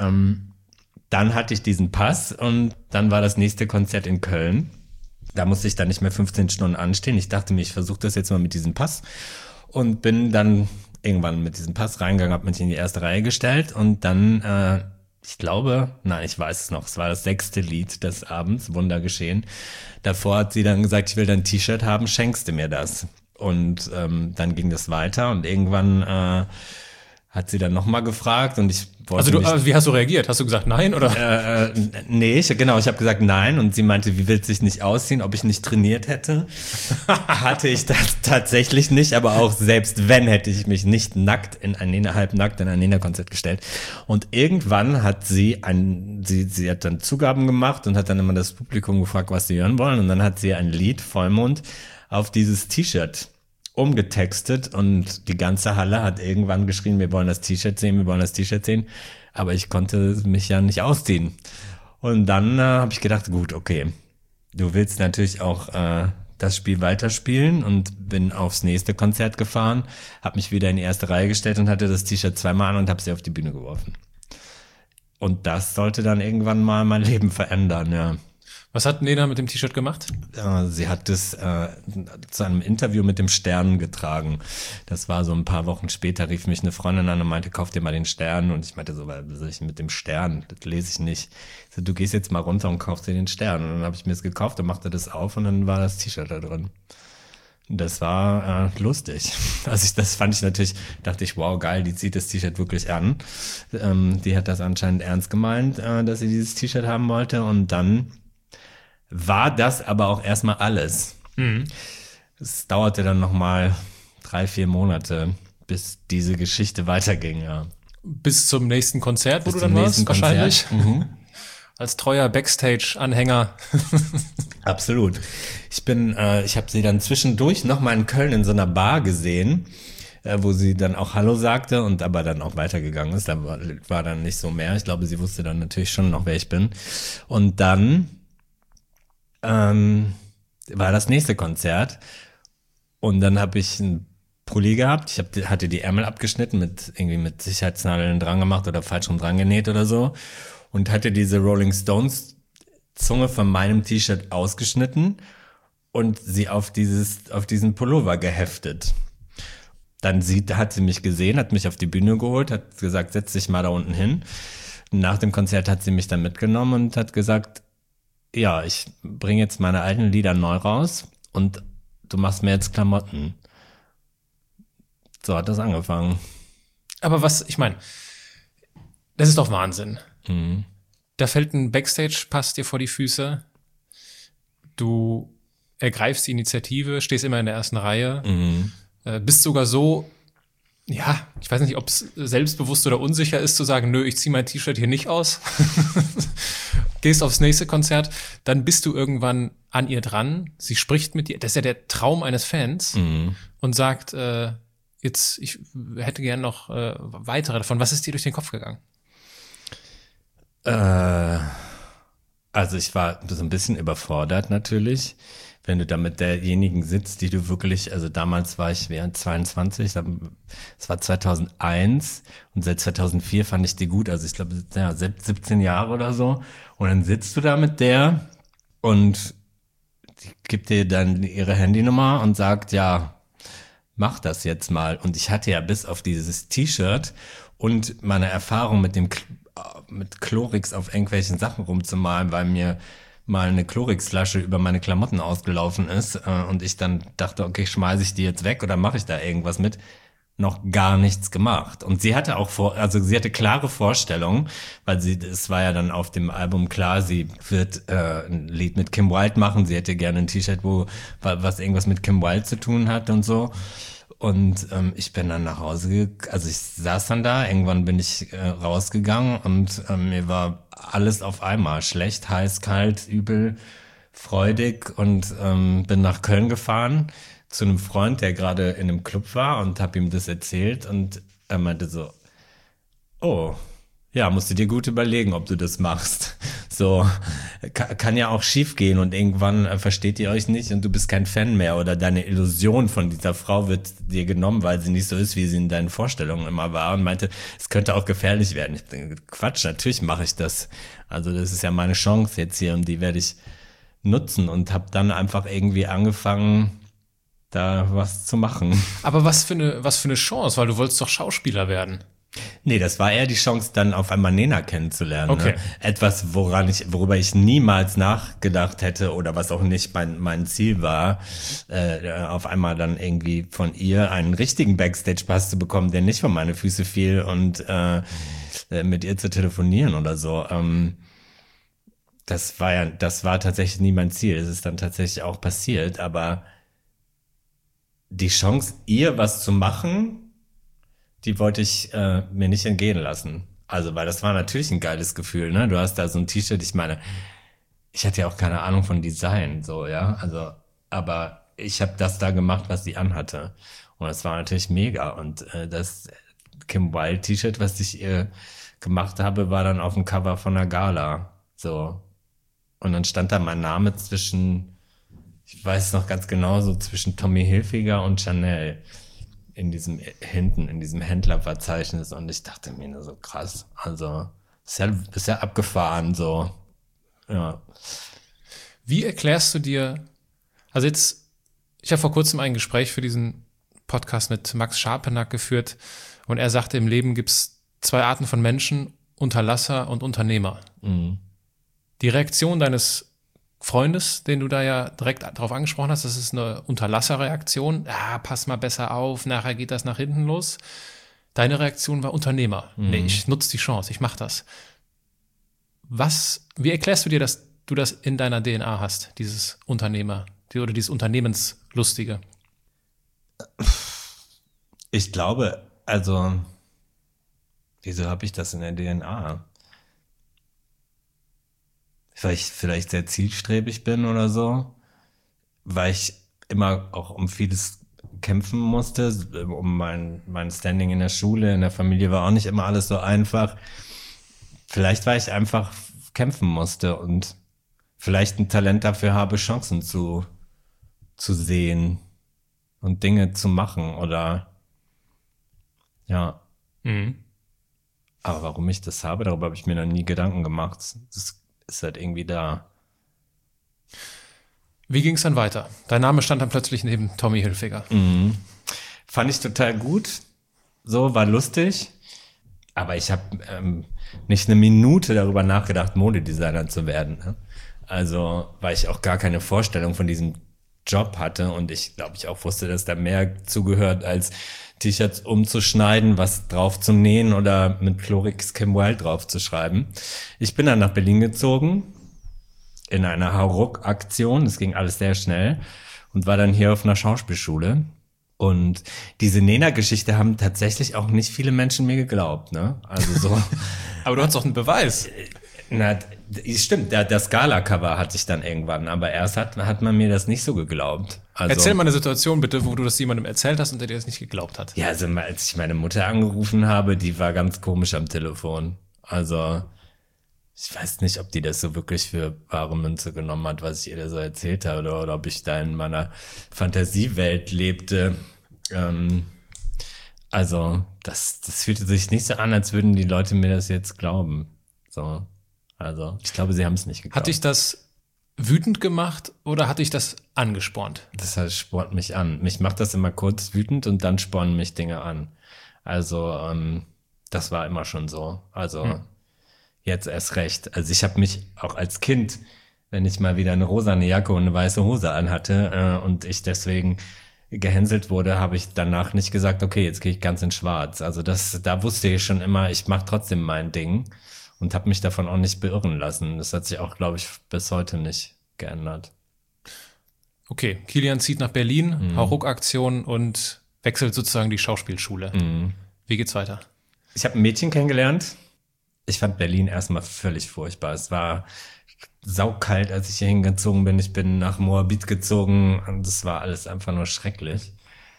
dann hatte ich diesen Pass und dann war das nächste Konzert in Köln. Da musste ich dann nicht mehr 15 Stunden anstehen. Ich dachte mir, ich versuche das jetzt mal mit diesem Pass und bin dann irgendwann mit diesem Pass reingegangen, habe mich in die erste Reihe gestellt und dann, ich weiß es noch, es war das 6. Lied des Abends, Wunder geschehen. Davor hat sie dann gesagt, ich will dein T-Shirt haben, schenkst du mir das? Und dann ging das weiter und irgendwann hat sie dann nochmal gefragt und ich wollte wie hast du reagiert? Hast du gesagt nein oder? Nee, ich habe gesagt nein und sie meinte, wie willst du dich nicht ausziehen, ob ich nicht trainiert hätte? Hatte ich das tatsächlich nicht, aber auch selbst wenn, hätte ich mich nicht halbnackt in ein Nena-Konzert gestellt. Und irgendwann hat sie hat dann Zugaben gemacht und hat dann immer das Publikum gefragt, was sie hören wollen und dann hat sie ein Lied, Vollmond, auf dieses T-Shirt umgetextet und die ganze Halle hat irgendwann geschrien, wir wollen das T-Shirt sehen, aber ich konnte mich ja nicht ausziehen. Und dann habe ich gedacht, gut, okay, du willst natürlich auch das Spiel weiterspielen und bin aufs nächste Konzert gefahren, habe mich wieder in die erste Reihe gestellt und hatte das T-Shirt zweimal an und habe sie auf die Bühne geworfen. Und das sollte dann irgendwann mal mein Leben verändern, ja. Was hat Nena mit dem T-Shirt gemacht? Sie hat es zu einem Interview mit dem Stern getragen. Das war so ein paar Wochen später, rief mich eine Freundin an und meinte, kauf dir mal den Stern. Und ich meinte so, was soll ich mit dem Stern? Das lese ich nicht. Ich so, du gehst jetzt mal runter und kaufst dir den Stern. Und dann habe ich mir es gekauft und machte das auf und dann war das T-Shirt da drin. Das war lustig. Also dachte ich, wow, geil, die zieht das T-Shirt wirklich an. Die hat das anscheinend ernst gemeint, dass sie dieses T-Shirt haben wollte. Und dann war das aber auch erstmal alles. Es dauerte dann nochmal 3-4 Monate, bis diese Geschichte weiterging, ja. Bis zum nächsten Konzert, wo du dann warst, wahrscheinlich. Als treuer Backstage-Anhänger. Absolut. Ich habe sie dann zwischendurch nochmal in Köln in so einer Bar gesehen, wo sie dann auch Hallo sagte und aber dann auch weitergegangen ist. Da war dann nicht so mehr. Ich glaube, sie wusste dann natürlich schon noch, wer ich bin. Und dann war das nächste Konzert und dann habe ich einen Pulli gehabt. Hatte die Ärmel abgeschnitten, mit Sicherheitsnadeln dran gemacht oder falsch rum dran genäht oder so und hatte diese Rolling Stones Zunge von meinem T-Shirt ausgeschnitten und sie auf diesen Pullover geheftet. Dann hat sie mich gesehen, hat mich auf die Bühne geholt, hat gesagt, setz dich mal da unten hin. Nach dem Konzert hat sie mich dann mitgenommen und hat gesagt, ja, ich bringe jetzt meine alten Lieder neu raus und du machst mir jetzt Klamotten. So hat das angefangen. Aber ich meine, Das ist doch Wahnsinn. Mhm. Da fällt ein Backstage-Pass dir vor die Füße. Du ergreifst die Initiative, stehst immer in der ersten Reihe, bist sogar so, ja, ich weiß nicht, ob es selbstbewusst oder unsicher ist, zu sagen, nö, ich ziehe mein T-Shirt hier nicht aus. Gehst aufs nächste Konzert, dann bist du irgendwann an ihr dran. Sie spricht mit dir, das ist ja der Traum eines Fans, und sagt, ich hätte gern noch weitere davon. Was ist dir durch den Kopf gegangen? Also ich war so ein bisschen überfordert natürlich, wenn du da mit derjenigen sitzt, die du wirklich, also damals war ich 22, es war 2001 und seit 2004 fand ich die gut, also ich glaube, ja, 17 Jahre oder so, und dann sitzt du da mit der und die gibt dir dann ihre Handynummer und sagt, ja, mach das jetzt mal. Und ich hatte ja bis auf dieses T-Shirt und meine Erfahrung mit Chlorix auf irgendwelchen Sachen rumzumalen, weil mir mal eine Chlorix-Flasche über meine Klamotten ausgelaufen ist und ich dann dachte, okay, schmeiße ich die jetzt weg oder mache ich da irgendwas mit, noch gar nichts gemacht. Und sie hatte auch sie hatte klare Vorstellungen, weil es war ja dann auf dem Album klar, sie wird ein Lied mit Kim Wilde machen, sie hätte gerne ein T-Shirt, was irgendwas mit Kim Wilde zu tun hat und so. Und ich bin dann nach Hause, also ich saß dann da, irgendwann bin ich rausgegangen und mir war alles auf einmal schlecht, heiß, kalt, übel, freudig und bin nach Köln gefahren zu einem Freund, der gerade in einem Club war, und habe ihm das erzählt und er meinte so, oh, ja, musst du dir gut überlegen, ob du das machst. So, kann ja auch schief gehen und irgendwann versteht ihr euch nicht und du bist kein Fan mehr oder deine Illusion von dieser Frau wird dir genommen, weil sie nicht so ist, wie sie in deinen Vorstellungen immer war, und meinte, es könnte auch gefährlich werden. Ich denke, Quatsch, natürlich mache ich das. Also das ist ja meine Chance jetzt hier und die werde ich nutzen, und habe dann einfach irgendwie angefangen, da was zu machen. Aber was für eine Chance, weil du wolltest doch Schauspieler werden. Nee, das war eher die Chance, dann auf einmal Nena kennenzulernen. Okay. Ne? Etwas, worüber ich niemals nachgedacht hätte oder was auch nicht mein Ziel war, auf einmal dann irgendwie von ihr einen richtigen Backstage-Pass zu bekommen, der nicht vor meine Füße fiel, und mit ihr zu telefonieren oder so. Das war tatsächlich nie mein Ziel. Es ist dann tatsächlich auch passiert, aber die Chance, ihr was zu machen, die wollte ich mir nicht entgehen lassen. Also, weil das war natürlich ein geiles Gefühl, ne? Du hast da so ein T-Shirt, ich meine, ich hatte ja auch keine Ahnung von Design, so, ja. Also, aber ich habe das da gemacht, was sie anhatte. Und das war natürlich mega. Und das Kim Wilde T-Shirt, was ich ihr gemacht habe, war dann auf dem Cover von der Gala. So. Und dann stand da mein Name zwischen, ich weiß noch ganz genau, so zwischen Tommy Hilfiger und Chanel. In diesem Händlerverzeichnis, und ich dachte mir nur so krass, also ist ja abgefahren so, ja. Wie erklärst du dir, also jetzt, ich habe vor kurzem ein Gespräch für diesen Podcast mit Max Scharpenack geführt und er sagte, im Leben gibt es 2 Arten von Menschen, Unterlasser und Unternehmer. Mhm. Die Reaktion deines Freundes, den du da ja direkt darauf angesprochen hast, das ist eine Unterlasserreaktion. Pass mal besser auf, nachher geht das nach hinten los. Deine Reaktion war Unternehmer. Nee, ich nutze die Chance, ich mache das. Wie erklärst du dir, dass du das in deiner DNA hast, dieses Unternehmer oder dieses Unternehmenslustige? Ich glaube, also, wieso habe ich das in der DNA? Weil ich vielleicht sehr zielstrebig bin oder so, weil ich immer auch um vieles kämpfen musste, um mein Standing in der Schule, in der Familie war auch nicht immer alles so einfach. Vielleicht, weil ich einfach kämpfen musste und vielleicht ein Talent dafür habe, Chancen zu sehen und Dinge zu machen oder ja. Mhm. Aber warum ich das habe, darüber habe ich mir noch nie Gedanken gemacht. Das ist halt irgendwie da. Wie ging es dann weiter? Dein Name stand dann plötzlich neben Tommy Hilfiger. Mhm. Fand ich total gut. So, war lustig. Aber ich habe nicht eine Minute darüber nachgedacht, Modedesigner zu werden. Ne? Also, weil ich auch gar keine Vorstellung von diesem Job hatte und ich glaube ich auch wusste, dass da mehr zugehört als T-Shirts umzuschneiden, was drauf zu nähen oder mit Chlorix Kim Wilde drauf zu schreiben. Ich bin dann nach Berlin gezogen in einer Hauruck-Aktion, das ging alles sehr schnell und war dann hier auf einer Schauspielschule. Und diese Nena-Geschichte haben tatsächlich auch nicht viele Menschen mir geglaubt, ne? Also so. Aber du hast doch einen Beweis. Na, stimmt, das Gala-Cover hatte ich dann irgendwann, aber erst hat man mir das nicht so geglaubt. Also, Erzähl mal eine Situation bitte, wo du das jemandem erzählt hast und der dir das nicht geglaubt hat. ja, also als ich meine Mutter angerufen habe, die war ganz komisch am Telefon. Also ich weiß nicht, ob die das so wirklich für bare Münze genommen hat, was ich ihr da so erzählt habe, oder ob ich da in meiner Fantasiewelt lebte. Also das fühlte sich nicht so an, als würden die Leute mir das jetzt glauben. So, also ich glaube, sie haben es nicht geglaubt. Hat dich das wütend gemacht oder hat dich das angespornt? Das heißt, spornt mich an. Mich macht das immer kurz wütend und dann spornen mich Dinge an. Also das war immer schon so. Also jetzt erst recht. Also ich habe mich auch als Kind, wenn ich mal wieder eine rosane Jacke und eine weiße Hose anhatte und ich deswegen gehänselt wurde, habe ich danach nicht gesagt, okay, jetzt gehe ich ganz in schwarz. Also da wusste ich schon immer, ich mache trotzdem mein Ding und habe mich davon auch nicht beirren lassen. Das hat sich auch, glaube ich, bis heute nicht geändert. Okay, Kilian zieht nach Berlin, Hauruck-Aktion und wechselt sozusagen die Schauspielschule. Wie geht's weiter? Ich habe ein Mädchen kennengelernt. Ich fand Berlin erstmal völlig furchtbar. Es war saukalt, als ich hier hingezogen bin. Ich bin nach Moabit gezogen und das war alles einfach nur schrecklich.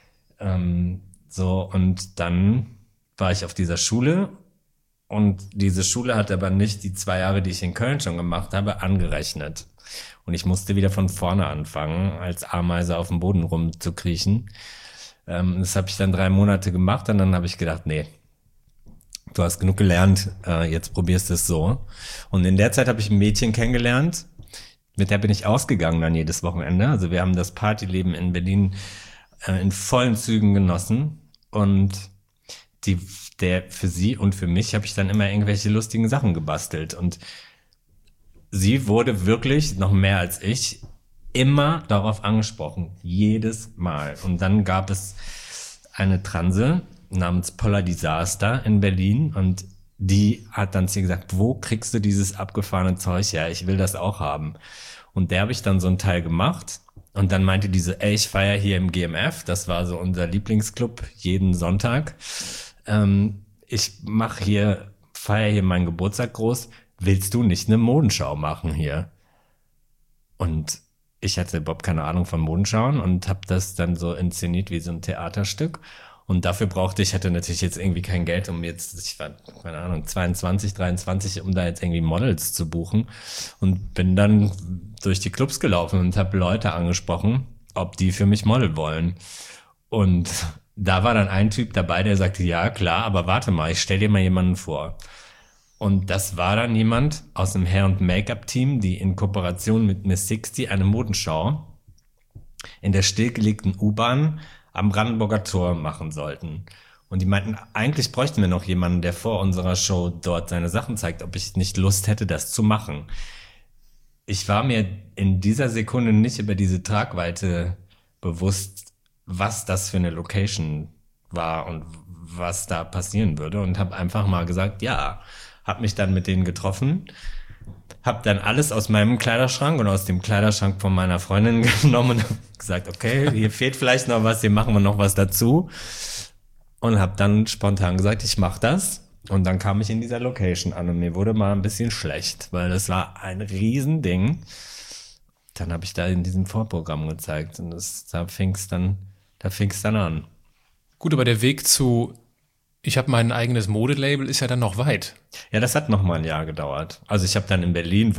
Und dann war ich auf dieser Schule und diese Schule hat aber nicht die 2 Jahre, die ich in Köln schon gemacht habe, angerechnet. Und ich musste wieder von vorne anfangen, als Ameise auf dem Boden rumzukriechen. Das habe ich dann 3 Monate gemacht und dann habe ich gedacht, nee, du hast genug gelernt, jetzt probierst du es so. Und in der Zeit habe ich ein Mädchen kennengelernt, mit der bin ich ausgegangen dann jedes Wochenende. Also wir haben das Partyleben in Berlin in vollen Zügen genossen. Und für sie und für mich habe ich dann immer irgendwelche lustigen Sachen gebastelt. Und sie wurde wirklich, noch mehr als ich, immer darauf angesprochen. Jedes Mal. Und dann gab es eine Transe namens Polar Disaster in Berlin und die hat dann zu ihr gesagt, wo kriegst du dieses abgefahrene Zeug her? Ich will das auch haben. Und der habe ich dann so ein Teil gemacht und dann meinte die so, ey, ich feiere hier im GMF, das war so unser Lieblingsclub jeden Sonntag. Ich feiere hier meinen Geburtstag groß, willst du nicht eine Modenschau machen hier? Und ich hatte überhaupt keine Ahnung von Modenschauen und habe das dann so inszeniert wie so ein Theaterstück. Und dafür hatte natürlich jetzt irgendwie kein Geld, ich war, keine Ahnung, 22, 23, um da jetzt irgendwie Models zu buchen. Und bin dann durch die Clubs gelaufen und habe Leute angesprochen, ob die für mich Model wollen. Und da war dann ein Typ dabei, der sagte, ja, klar, aber warte mal, ich stell dir mal jemanden vor. Und das war dann jemand aus dem Hair- und Make-up-Team, die in Kooperation mit Miss 60 eine Modenschau in der stillgelegten U-Bahn am Brandenburger Tor machen sollten. Und die meinten, eigentlich bräuchten wir noch jemanden, der vor unserer Show dort seine Sachen zeigt, ob ich nicht Lust hätte, das zu machen. Ich war mir in dieser Sekunde nicht über diese Tragweite bewusst, was das für eine Location war und was da passieren würde und habe einfach mal gesagt, ja, habe mich dann mit denen getroffen, habe dann alles aus meinem Kleiderschrank und aus dem Kleiderschrank von meiner Freundin genommen und gesagt, okay, hier fehlt vielleicht noch was, hier machen wir noch was dazu. Und habe dann spontan gesagt, ich mache das. Und dann kam ich in dieser Location an und mir wurde mal ein bisschen schlecht, weil das war ein Riesending. Dann habe ich da in diesem Vorprogramm gezeigt und da fing es dann an. Gut, aber der Weg zu ich habe mein eigenes Modelabel, ist ja dann noch weit. Ja, das hat noch mal ein Jahr gedauert. Also ich habe dann in Berlin,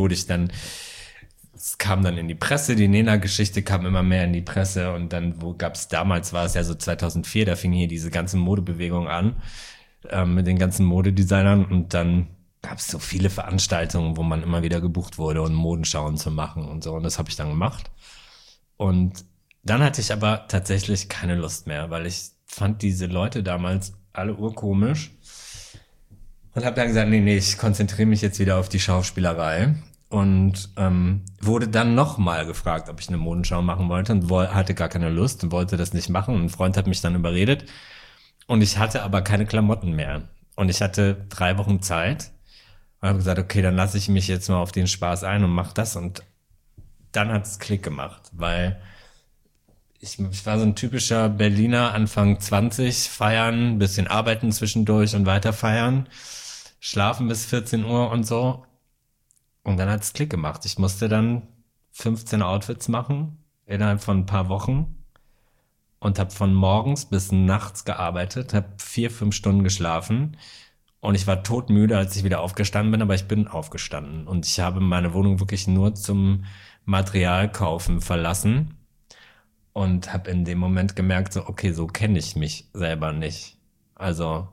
es kam dann in die Presse, die Nena-Geschichte kam immer mehr in die Presse und dann, damals war es ja so 2004, da fing hier diese ganze Modebewegung an, mit den ganzen Modedesignern und dann gab es so viele Veranstaltungen, wo man immer wieder gebucht wurde, um Modenschauen zu machen und so und das habe ich dann gemacht. Und dann hatte ich aber tatsächlich keine Lust mehr, weil ich fand diese Leute damals alle urkomisch und habe dann gesagt, nee, ich konzentriere mich jetzt wieder auf die Schauspielerei und wurde dann nochmal gefragt, ob ich eine Modenschau machen wollte und hatte gar keine Lust und wollte das nicht machen. Und ein Freund hat mich dann überredet und ich hatte aber keine Klamotten mehr. Und ich hatte 3 Wochen Zeit und habe gesagt, okay, dann lasse ich mich jetzt mal auf den Spaß ein und mach das. Und dann hat es Klick gemacht, weil ich war so ein typischer Berliner, Anfang 20, feiern, bisschen arbeiten zwischendurch und weiter feiern, schlafen bis 14 Uhr und so. Und dann hat es Klick gemacht. Ich musste dann 15 Outfits machen innerhalb von ein paar Wochen und habe von morgens bis nachts gearbeitet, habe 4-5 Stunden geschlafen und ich war todmüde, als ich wieder aufgestanden bin, aber ich bin aufgestanden und ich habe meine Wohnung wirklich nur zum Materialkaufen verlassen und habe in dem Moment gemerkt, so okay, so kenne ich mich selber nicht. Also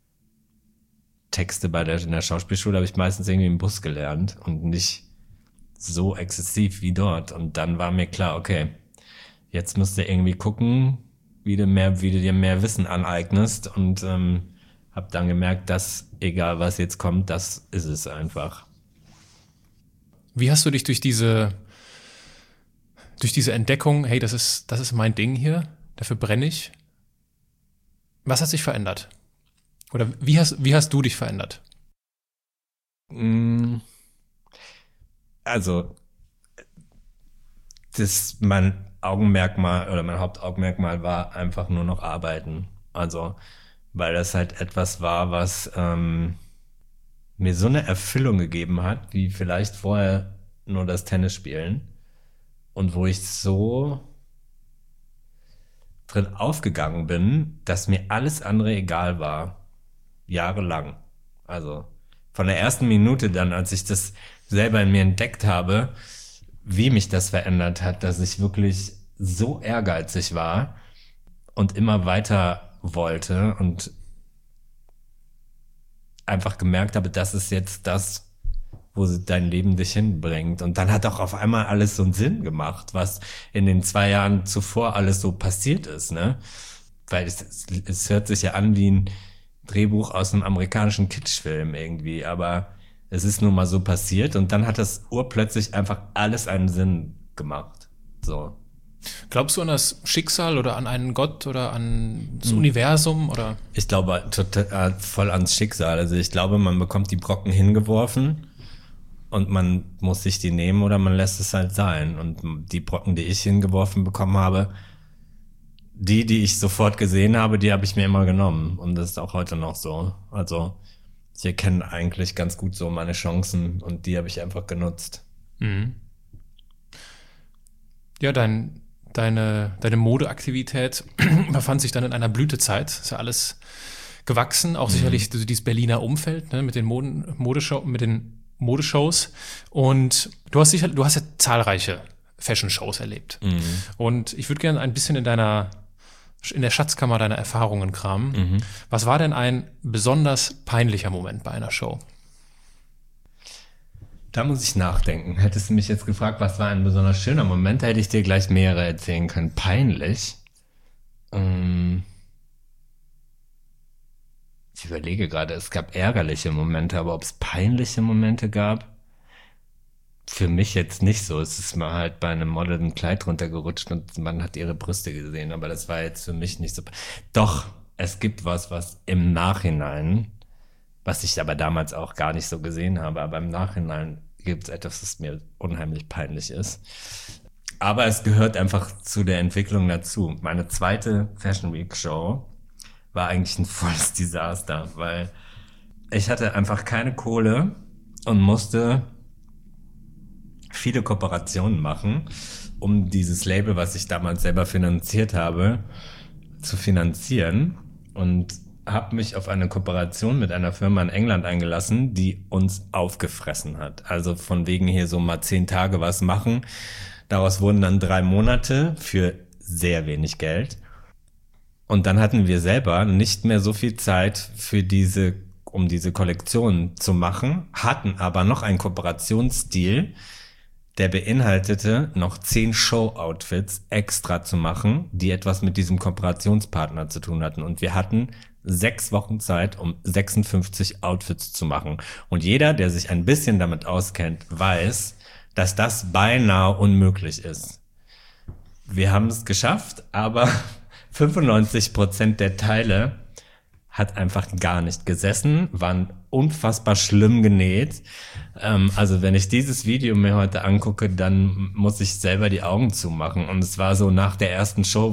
Texte in der Schauspielschule habe ich meistens irgendwie im Bus gelernt und nicht so exzessiv wie dort. Und dann war mir klar, okay, jetzt musst du irgendwie gucken, wie du dir mehr Wissen aneignest und habe dann gemerkt, dass egal was jetzt kommt, das ist es einfach. Wie hast du dich durch diese Entdeckung, hey, das ist mein Ding hier, dafür brenne ich, was hat sich verändert? Oder wie hast du dich verändert? Also, mein Augenmerkmal oder mein Hauptaugenmerkmal war einfach nur noch arbeiten. Also, weil das halt etwas war, was mir so eine Erfüllung gegeben hat, wie vielleicht vorher nur das Tennisspielen. Und wo ich so drin aufgegangen bin, dass mir alles andere egal war. Jahrelang. Also von der ersten Minute dann, als ich das selber in mir entdeckt habe, wie mich das verändert hat, dass ich wirklich so ehrgeizig war und immer weiter wollte und einfach gemerkt habe, das ist jetzt das, wo dein Leben dich hinbringt. Und dann hat auch auf einmal alles so einen Sinn gemacht, was in den 2 Jahren zuvor alles so passiert ist, ne? Weil es hört sich ja an wie ein Drehbuch aus einem amerikanischen Kitschfilm irgendwie, aber es ist nun mal so passiert und dann hat das urplötzlich einfach alles einen Sinn gemacht. So. Glaubst du an das Schicksal oder an einen Gott oder an das Universum oder? Ich glaube total voll ans Schicksal. Also ich glaube, man bekommt die Brocken hingeworfen und man muss sich die nehmen oder man lässt es halt sein. Und die Brocken, die ich hingeworfen bekommen habe, die ich sofort gesehen habe, die habe ich mir immer genommen. Und das ist auch heute noch so. Also ich erkenne eigentlich ganz gut so meine Chancen und die habe ich einfach genutzt. Mhm. Ja, deine Modeaktivität befand sich dann in einer Blütezeit. Ist ja alles gewachsen, auch sicherlich dieses Berliner Umfeld, ne, mit den Modeshows. Und du hast ja zahlreiche Fashion-Shows erlebt. Mhm. Und ich würde gerne ein bisschen in der Schatzkammer deiner Erfahrungen kramen. Mhm. Was war denn ein besonders peinlicher Moment bei einer Show? Da muss ich nachdenken. Hättest du mich jetzt gefragt, was war ein besonders schöner Moment, hätte ich dir gleich mehrere erzählen können. Peinlich? Ich überlege gerade, es gab ärgerliche Momente, aber ob es peinliche Momente gab? Für mich jetzt nicht so. Es ist mal halt bei einem Model ein Kleid runtergerutscht und man hat ihre Brüste gesehen, aber das war jetzt für mich nicht so. Doch, es gibt was im Nachhinein, was ich aber damals auch gar nicht so gesehen habe, aber im Nachhinein gibt es etwas, das mir unheimlich peinlich ist. Aber es gehört einfach zu der Entwicklung dazu. Meine zweite Fashion Week Show war eigentlich ein volles Desaster, weil ich hatte einfach keine Kohle und musste viele Kooperationen machen, um dieses Label, was ich damals selber finanziert habe, zu finanzieren und habe mich auf eine Kooperation mit einer Firma in England eingelassen, die uns aufgefressen hat. Also von wegen hier so mal 10 Tage was machen. Daraus wurden dann 3 Monate für sehr wenig Geld. Und dann hatten wir selber nicht mehr so viel Zeit um diese Kollektion zu machen, hatten aber noch einen Kooperationsdeal, Der beinhaltete noch 10 Show-Outfits extra zu machen, die etwas mit diesem Kooperationspartner zu tun hatten. Und wir hatten 6 Wochen Zeit, um 56 Outfits zu machen. Und jeder, der sich ein bisschen damit auskennt, weiß, dass das beinahe unmöglich ist. Wir haben es geschafft, aber 95% der Teile hat einfach gar nicht gesessen, waren unfassbar schlimm genäht. Also wenn ich dieses Video mir heute angucke, dann muss ich selber die Augen zumachen. Und es war so nach der ersten Show,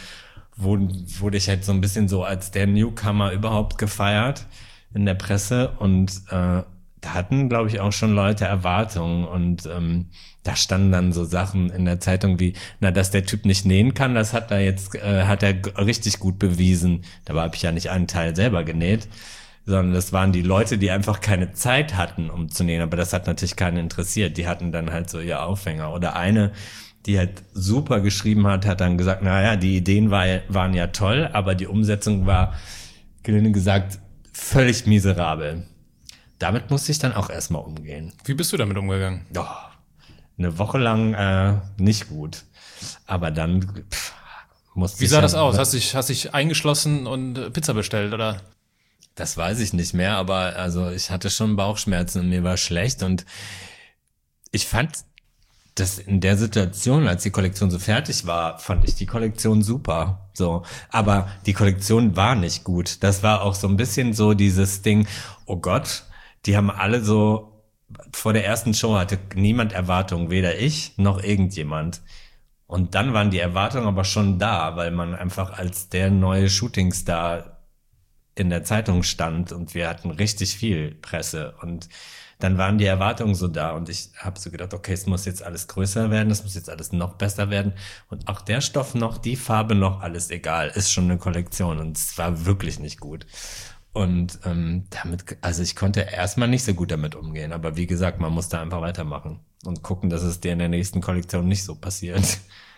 wurde ich halt so ein bisschen so als der Newcomer überhaupt gefeiert in der Presse. Und da hatten, glaube ich, auch schon Leute Erwartungen. Und da standen dann so Sachen in der Zeitung wie, dass der Typ nicht nähen kann, das hat er richtig gut bewiesen. Dabei habe ich ja nicht einen Teil selber genäht, sondern das waren die Leute, die einfach keine Zeit hatten, um zu nähen. Aber das hat natürlich keinen interessiert. Die hatten dann halt so ihr Aufhänger. Oder eine, die halt super geschrieben hat dann gesagt, die Ideen waren ja toll, aber die Umsetzung war, gelinde gesagt, völlig miserabel. Damit musste ich dann auch erstmal umgehen. Wie bist du damit umgegangen? Oh, eine Woche lang nicht gut. Aber dann musste ich... Wie sah das aus? Hast dich eingeschlossen und Pizza bestellt, oder? Das weiß ich nicht mehr, aber also ich hatte schon Bauchschmerzen und mir war schlecht. Und ich fand das in der Situation, als die Kollektion so fertig war, fand ich die Kollektion super. So, aber die Kollektion war nicht gut. Das war auch so ein bisschen so dieses Ding, oh Gott, die haben alle so... Vor der ersten Show hatte niemand Erwartungen, weder ich noch irgendjemand. Und dann waren die Erwartungen aber schon da, weil man einfach als der neue Shootingstar in der Zeitung stand und wir hatten richtig viel Presse. Und dann waren die Erwartungen so da und ich habe so gedacht, okay, es muss jetzt alles größer werden, es muss jetzt alles noch besser werden. Und auch der Stoff noch, die Farbe noch, alles egal, ist schon eine Kollektion und es war wirklich nicht gut. Und ich konnte erstmal nicht so gut damit umgehen. Aber wie gesagt, man muss da einfach weitermachen und gucken, dass es dir in der nächsten Kollektion nicht so passiert.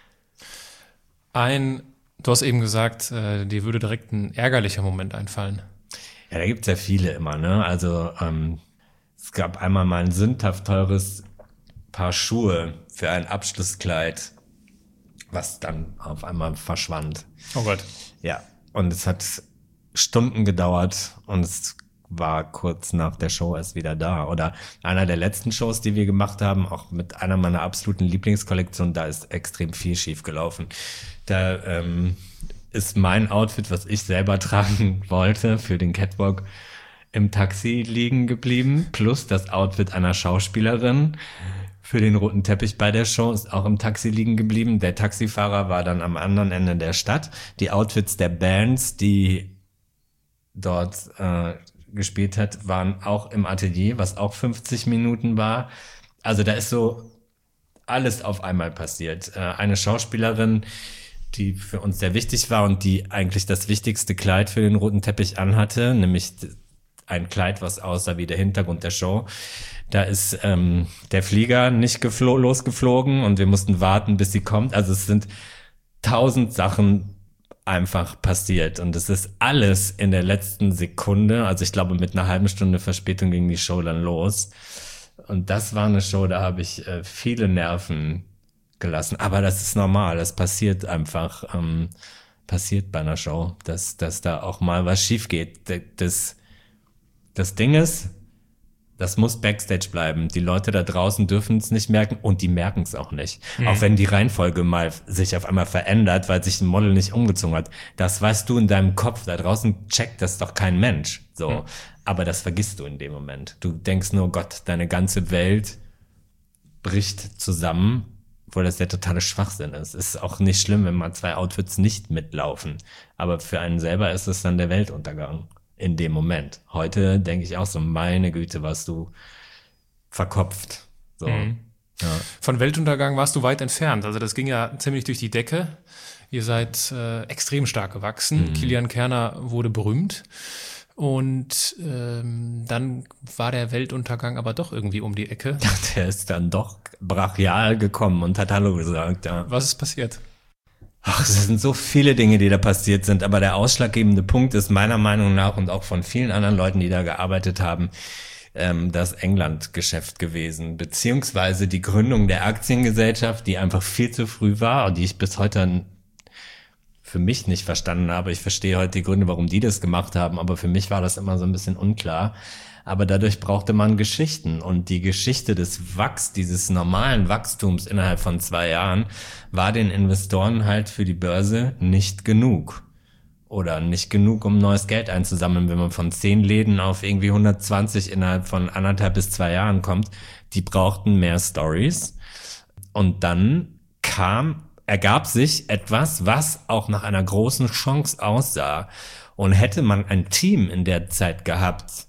Du hast eben gesagt, dir würde direkt ein ärgerlicher Moment einfallen. Ja, da gibt's ja viele immer, ne? Also es gab einmal mal ein sündhaft teures Paar Schuhe für ein Abschlusskleid, was dann auf einmal verschwand. Oh Gott. Ja, und es hat Stunden gedauert und es war kurz nach der Show erst wieder da. Oder einer der letzten Shows, die wir gemacht haben, auch mit einer meiner absoluten Lieblingskollektionen, da ist extrem viel schief gelaufen. Da ist mein Outfit, was ich selber tragen wollte für den Catwalk, im Taxi liegen geblieben, plus das Outfit einer Schauspielerin für den roten Teppich bei der Show ist auch im Taxi liegen geblieben. Der Taxifahrer war dann am anderen Ende der Stadt. Die Outfits der Bands, die dort gespielt hat, waren auch im Atelier, was auch 50 Minuten war. Also da ist so alles auf einmal passiert. Eine Schauspielerin, die für uns sehr wichtig war und die eigentlich das wichtigste Kleid für den roten Teppich anhatte, nämlich ein Kleid, was aussah wie der Hintergrund der Show. Da ist der Flieger nicht losgeflogen und wir mussten warten, bis sie kommt. Also es sind 1000 Sachen einfach passiert und es ist alles in der letzten Sekunde, also ich glaube mit einer halben Stunde Verspätung ging die Show dann los und das war eine Show, da habe ich viele Nerven gelassen, aber das ist normal, das passiert einfach, passiert bei einer Show, dass da auch mal was schief geht. Das Ding ist, das muss Backstage bleiben. Die Leute da draußen dürfen es nicht merken und die merken es auch nicht. Mhm. Auch wenn die Reihenfolge mal sich auf einmal verändert, weil sich ein Model nicht umgezogen hat. Das weißt du in deinem Kopf. Da draußen checkt das doch kein Mensch. So. Mhm. Aber das vergisst du in dem Moment. Du denkst nur, Gott, deine ganze Welt bricht zusammen, obwohl das der totale Schwachsinn ist. Es ist auch nicht schlimm, wenn mal 2 Outfits nicht mitlaufen. Aber für einen selber ist es dann der Weltuntergang. In dem Moment. Heute denke ich auch so, meine Güte, warst du verkopft. So. Mhm. Ja. Von Weltuntergang warst du weit entfernt. Also das ging ja ziemlich durch die Decke. Ihr seid extrem stark gewachsen. Kilian Kerner wurde berühmt. Und dann war der Weltuntergang aber doch irgendwie um die Ecke. Der ist dann doch brachial gekommen und hat Hallo gesagt. Ja. Was ist passiert? Ach, es sind so viele Dinge, die da passiert sind, aber der ausschlaggebende Punkt ist meiner Meinung nach und auch von vielen anderen Leuten, die da gearbeitet haben, das England-Geschäft gewesen, beziehungsweise die Gründung der Aktiengesellschaft, die einfach viel zu früh war und die ich bis heute für mich nicht verstanden habe. Ich verstehe heute die Gründe, warum die das gemacht haben, aber für mich war das immer so ein bisschen unklar. Aber dadurch brauchte man Geschichten und die Geschichte dieses normalen Wachstums innerhalb von 2 Jahren war den Investoren halt für die Börse nicht genug. Oder nicht genug, um neues Geld einzusammeln, wenn man von 10 Läden auf irgendwie 120 innerhalb von 1,5 bis 2 Jahren kommt. Die brauchten mehr Stories. Und dann ergab sich etwas, was auch nach einer großen Chance aussah. Und hätte man ein Team in der Zeit gehabt,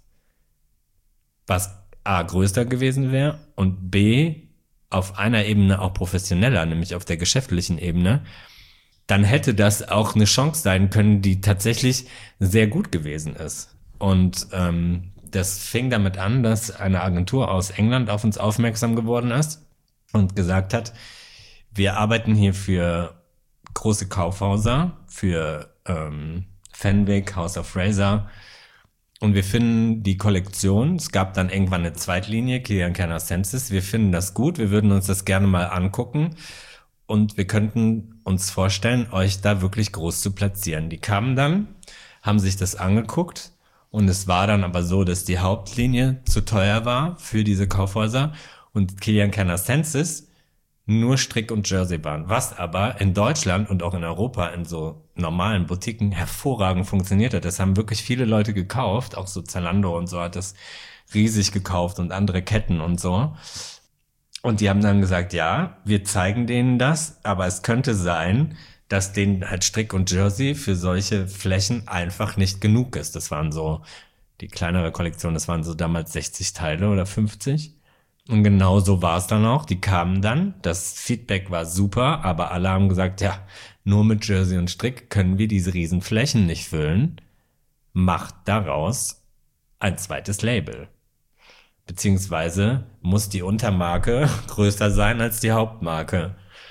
was A, größer gewesen wäre und B, auf einer Ebene auch professioneller, nämlich auf der geschäftlichen Ebene, dann hätte das auch eine Chance sein können, die tatsächlich sehr gut gewesen ist. Und das fing damit an, dass eine Agentur aus England auf uns aufmerksam geworden ist und gesagt hat, wir arbeiten hier für große Kaufhäuser, für Fenwick, House of Fraser, und wir finden die Kollektion, es gab dann irgendwann eine Zweitlinie, Kilian Kerner Senses, wir finden das gut, wir würden uns das gerne mal angucken und wir könnten uns vorstellen, euch da wirklich groß zu platzieren. Die kamen dann, haben sich das angeguckt und es war dann aber so, dass die Hauptlinie zu teuer war für diese Kaufhäuser und Kilian Kerner Senses nur Strick und Jersey waren, was aber in Deutschland und auch in Europa in so normalen Boutiquen hervorragend funktioniert hat. Das haben wirklich viele Leute gekauft, auch so Zalando und so hat das riesig gekauft und andere Ketten und so. Und die haben dann gesagt, ja, wir zeigen denen das, aber es könnte sein, dass denen halt Strick und Jersey für solche Flächen einfach nicht genug ist. Das waren so die kleinere Kollektion, das waren so damals 60 Teile oder 50. Und genau so war es dann auch. Die kamen dann, das Feedback war super, aber alle haben gesagt, ja, nur mit Jersey und Strick können wir diese riesen Flächen nicht füllen. Macht daraus ein zweites Label. Beziehungsweise muss die Untermarke größer sein als die Hauptmarke.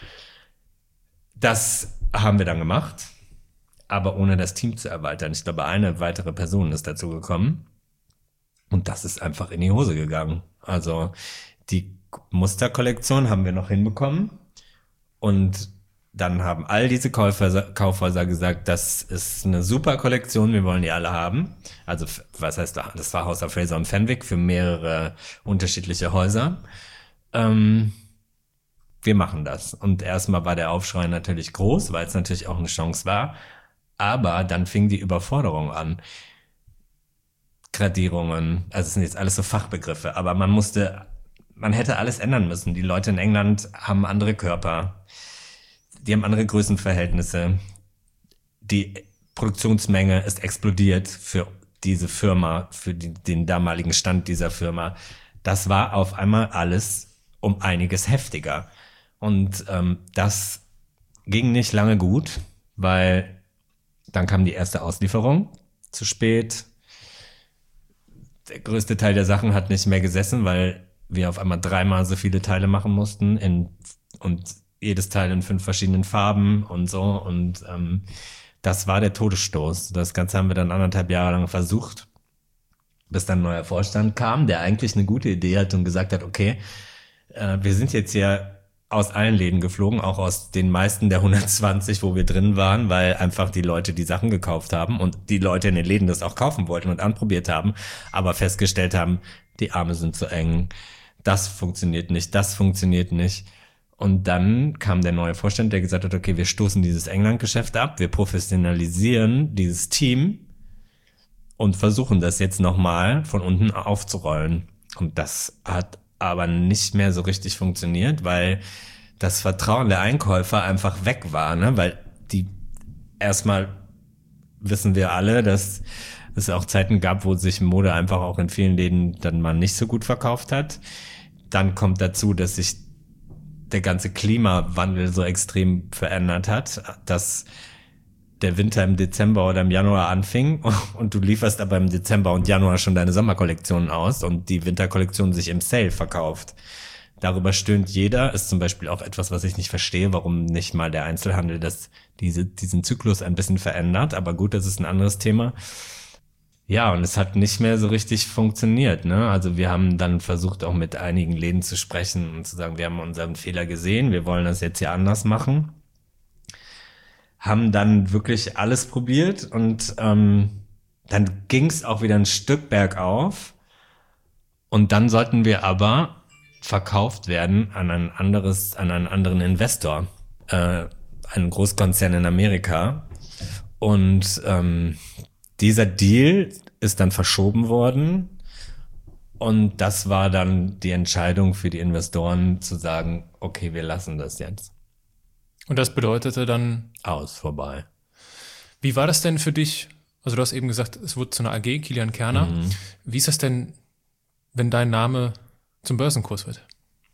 Das haben wir dann gemacht, aber ohne das Team zu erweitern. Ich glaube, eine weitere Person ist dazu gekommen. Und das ist einfach in die Hose gegangen. Also die Musterkollektion haben wir noch hinbekommen. Und dann haben all diese Kaufhäuser gesagt, das ist eine super Kollektion, wir wollen die alle haben. Also was heißt das war House of Fraser und Fenwick für mehrere unterschiedliche Häuser. Wir machen das. Und erstmal war der Aufschrei natürlich groß, weil es natürlich auch eine Chance war. Aber dann fing die Überforderung an. Gradierungen, also es sind jetzt alles so Fachbegriffe, aber man hätte alles ändern müssen. Die Leute in England haben andere Körper, die haben andere Größenverhältnisse, die Produktionsmenge ist explodiert für diese Firma, für den damaligen Stand dieser Firma. Das war auf einmal alles um einiges heftiger. Und das ging nicht lange gut, weil dann kam die erste Auslieferung zu spät. Der größte Teil der Sachen hat nicht mehr gesessen, weil wir auf einmal 3-mal so viele Teile machen mussten und jedes Teil in 5 verschiedenen Farben und so. Und das war der Todesstoß. Das Ganze haben wir dann 1,5 Jahre lang versucht, bis dann ein neuer Vorstand kam, der eigentlich eine gute Idee hatte und gesagt hat, okay, wir sind jetzt hier aus allen Läden geflogen, auch aus den meisten der 120, wo wir drin waren, weil einfach die Leute die Sachen gekauft haben und die Leute in den Läden das auch kaufen wollten und anprobiert haben, aber festgestellt haben, die Arme sind zu eng, das funktioniert nicht. Und dann kam der neue Vorstand, der gesagt hat, okay, wir stoßen dieses England-Geschäft ab, wir professionalisieren dieses Team und versuchen das jetzt nochmal von unten aufzurollen. Und das hat aber nicht mehr so richtig funktioniert, weil das Vertrauen der Einkäufer einfach weg war, ne? Weil die erstmal wissen wir alle, dass es auch Zeiten gab, wo sich Mode einfach auch in vielen Läden dann mal nicht so gut verkauft hat. Dann kommt dazu, dass sich der ganze Klimawandel so extrem verändert hat, dass der Winter im Dezember oder im Januar anfing und du lieferst aber im Dezember und Januar schon deine Sommerkollektionen aus und die Winterkollektion sich im Sale verkauft. Darüber stöhnt jeder, ist zum Beispiel auch etwas, was ich nicht verstehe, warum nicht mal der Einzelhandel diesen Zyklus ein bisschen verändert, aber gut, das ist ein anderes Thema. Ja, und es hat nicht mehr so richtig funktioniert, ne? Also wir haben dann versucht, auch mit einigen Läden zu sprechen und zu sagen, wir haben unseren Fehler gesehen, wir wollen das jetzt hier anders machen. Haben dann wirklich alles probiert und dann ging es auch wieder ein Stück bergauf. Und dann sollten wir aber verkauft werden an einen anderen Investor, einen Großkonzern in Amerika. Und dieser Deal ist dann verschoben worden. Und das war dann die Entscheidung für die Investoren zu sagen, okay, wir lassen das jetzt. Und das bedeutete dann, Vorbei. wie war das denn für dich? Also du hast eben gesagt, es wurde zu einer AG, Kilian Kerner. Wie ist das denn, wenn dein Name zum Börsenkurs wird?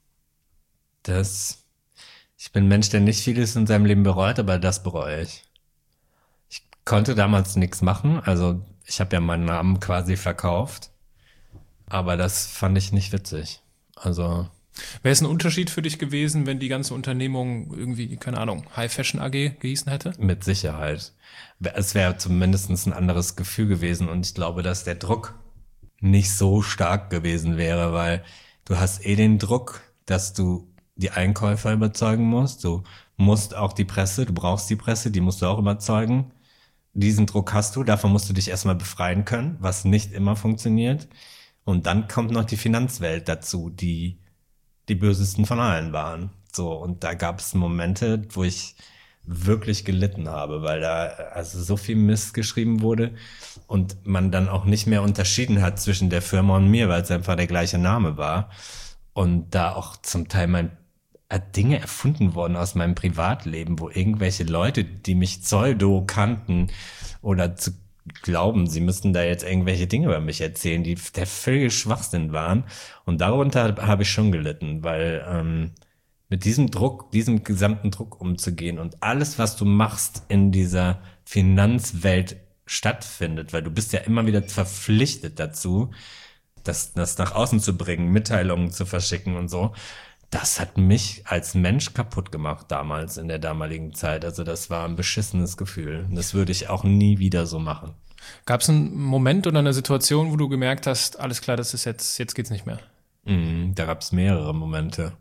Ich bin ein Mensch, der nicht vieles in seinem Leben bereut, aber das bereue ich. Ich konnte damals nichts machen, also ich habe ja meinen Namen quasi verkauft, aber das fand ich nicht witzig. Also wäre es ein Unterschied für dich gewesen, wenn die ganze Unternehmung irgendwie, keine Ahnung, High Fashion AG gehießen hätte? mit Sicherheit. Es wäre zumindest ein anderes Gefühl gewesen und ich glaube, dass der Druck nicht so stark gewesen wäre, weil du hast den Druck, dass du die Einkäufer überzeugen musst. Du musst auch du brauchst die Presse, die musst du auch überzeugen. Diesen Druck hast du, davon musst du dich erstmal befreien können, was nicht immer funktioniert. Und dann kommt noch die Finanzwelt dazu, die bösesten von allen waren. So, und da gab es Momente, wo ich wirklich gelitten habe, weil da also so viel Mist geschrieben wurde und man dann auch nicht mehr unterschieden hat zwischen der Firma und mir, weil es einfach der gleiche Name war. Und da auch zum Teil Dinge erfunden worden aus meinem Privatleben, wo irgendwelche Leute, die mich pseudo kannten oder zu glauben, sie müssten da jetzt irgendwelche Dinge über mich erzählen, die der völlige Schwachsinn waren. Und darunter habe ich schon gelitten, weil mit diesem gesamten Druck umzugehen und alles, was du machst in dieser Finanzwelt stattfindet, weil du bist ja immer wieder verpflichtet dazu, das nach außen zu bringen, Mitteilungen zu verschicken und so. Das hat mich als Mensch kaputt gemacht damals, in der damaligen Zeit. Also das war ein beschissenes Gefühl. Das würde ich auch nie wieder so machen. Gab es einen Moment oder eine Situation, wo du gemerkt hast, alles klar, das ist jetzt geht's nicht mehr? Da gab es mehrere Momente.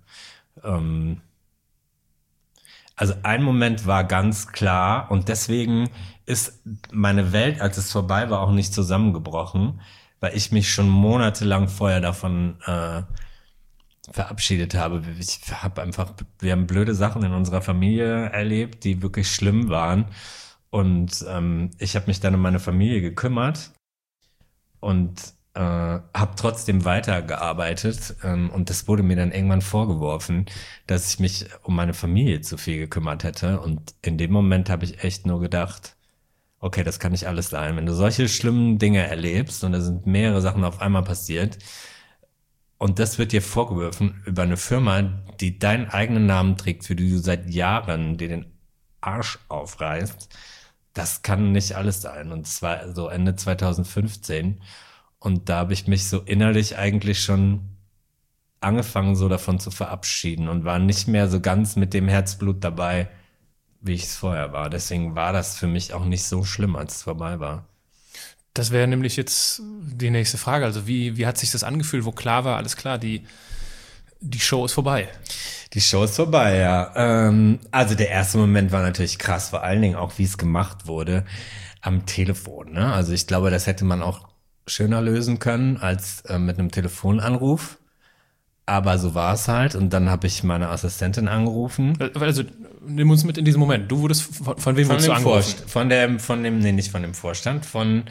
Also ein Moment war ganz klar und deswegen ist meine Welt, als es vorbei war, auch nicht zusammengebrochen, weil ich mich schon monatelang vorher davon verabschiedet habe. Wir haben blöde Sachen in unserer Familie erlebt, die wirklich schlimm waren. Und ich habe mich dann um meine Familie gekümmert und habe trotzdem weitergearbeitet. Und das wurde mir dann irgendwann vorgeworfen, dass ich mich um meine Familie zu viel gekümmert hätte. Und in dem Moment habe ich echt nur gedacht, okay, das kann nicht alles sein. Wenn du solche schlimmen Dinge erlebst und da sind mehrere Sachen auf einmal passiert, und das wird dir vorgeworfen über eine Firma, die deinen eigenen Namen trägt, für die du seit Jahren dir den Arsch aufreißt. Das kann nicht alles sein. Und es war so Ende 2015. Und da habe ich mich so innerlich eigentlich schon angefangen, so davon zu verabschieden und war nicht mehr so ganz mit dem Herzblut dabei, wie ich es vorher war. Deswegen war das für mich auch nicht so schlimm, als es vorbei war. Das wäre nämlich jetzt die nächste Frage. Also wie hat sich das angefühlt, wo klar war, alles klar, die Show ist vorbei? Die Show ist vorbei, ja. Also der erste Moment war natürlich krass, vor allen Dingen auch, wie es gemacht wurde am Telefon. Ne? Also ich glaube, das hätte man auch schöner lösen können als mit einem Telefonanruf. Aber so war es halt. Und dann habe ich meine Assistentin angerufen. Also nimm uns mit in diesem Moment. Du wurdest, von wem wurdest du angerufen? Nicht von dem Vorstand, von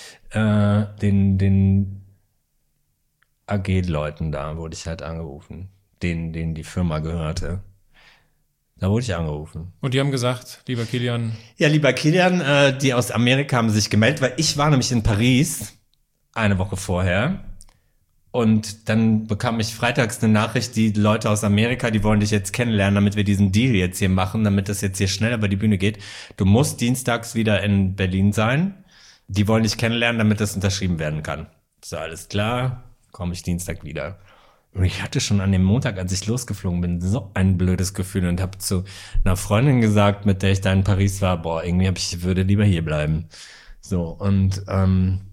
den AG-Leuten da wurde ich halt angerufen, denen die Firma gehörte. Da wurde ich angerufen. Und die haben gesagt, lieber Kilian. Ja, lieber Kilian, die aus Amerika haben sich gemeldet, weil ich war nämlich in Paris eine Woche vorher. Und dann bekam ich freitags eine Nachricht, die Leute aus Amerika, die wollen dich jetzt kennenlernen, damit wir diesen Deal jetzt hier machen, damit das jetzt hier schnell über die Bühne geht. Du musst dienstags wieder in Berlin sein. Die wollen dich kennenlernen, damit das unterschrieben werden kann. So, alles klar, komme ich Dienstag wieder. Und ich hatte schon an dem Montag, als ich losgeflogen bin, so ein blödes Gefühl und habe zu einer Freundin gesagt, mit der ich da in Paris war, irgendwie würde lieber hier bleiben. So, und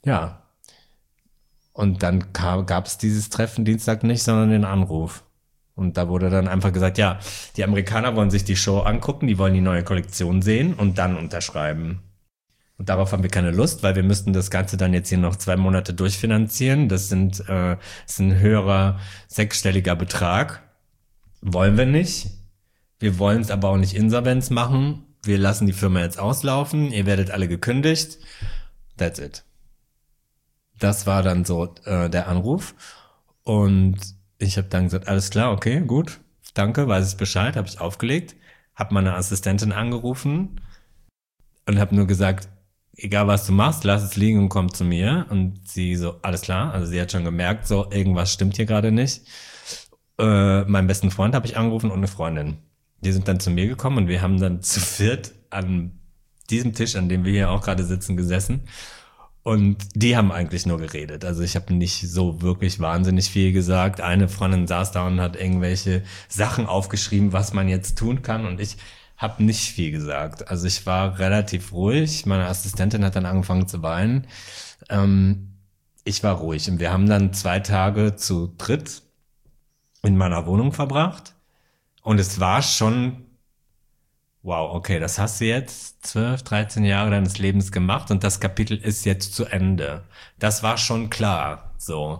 Ja. Und dann gab es dieses Treffen Dienstag nicht, sondern den Anruf. Und da wurde dann einfach gesagt, ja, die Amerikaner wollen sich die Show angucken, die wollen die neue Kollektion sehen und dann unterschreiben. Und darauf haben wir keine Lust, weil wir müssten das Ganze dann jetzt hier noch 2 Monate durchfinanzieren. Das ist ein höherer 6-stelliger Betrag. Wollen wir nicht. Wir wollen es aber auch nicht Insolvenz machen. Wir lassen die Firma jetzt auslaufen. Ihr werdet alle gekündigt. That's it. Das war dann so der Anruf. Und ich habe dann gesagt, alles klar, okay, gut, danke, weiß ich Bescheid, habe ich aufgelegt, habe meine Assistentin angerufen und habe nur gesagt, egal was du machst, lass es liegen und komm zu mir. Und sie so, alles klar, also sie hat schon gemerkt, so irgendwas stimmt hier gerade nicht. Meinen besten Freund habe ich angerufen und eine Freundin. Die sind dann zu mir gekommen und wir haben dann zu viert an diesem Tisch, an dem wir hier auch gerade sitzen, gesessen. Und die haben eigentlich nur geredet. Also ich habe nicht so wirklich wahnsinnig viel gesagt. Eine Freundin saß da und hat irgendwelche Sachen aufgeschrieben, was man jetzt tun kann. Und ich habe nicht viel gesagt. Also ich war relativ ruhig. Meine Assistentin hat dann angefangen zu weinen. Ich war ruhig. Und wir haben dann 2 Tage zu dritt in meiner Wohnung verbracht. Und es war schon... Wow, okay, das hast du jetzt 12, 13 Jahre deines Lebens gemacht und das Kapitel ist jetzt zu Ende. Das war schon klar, so.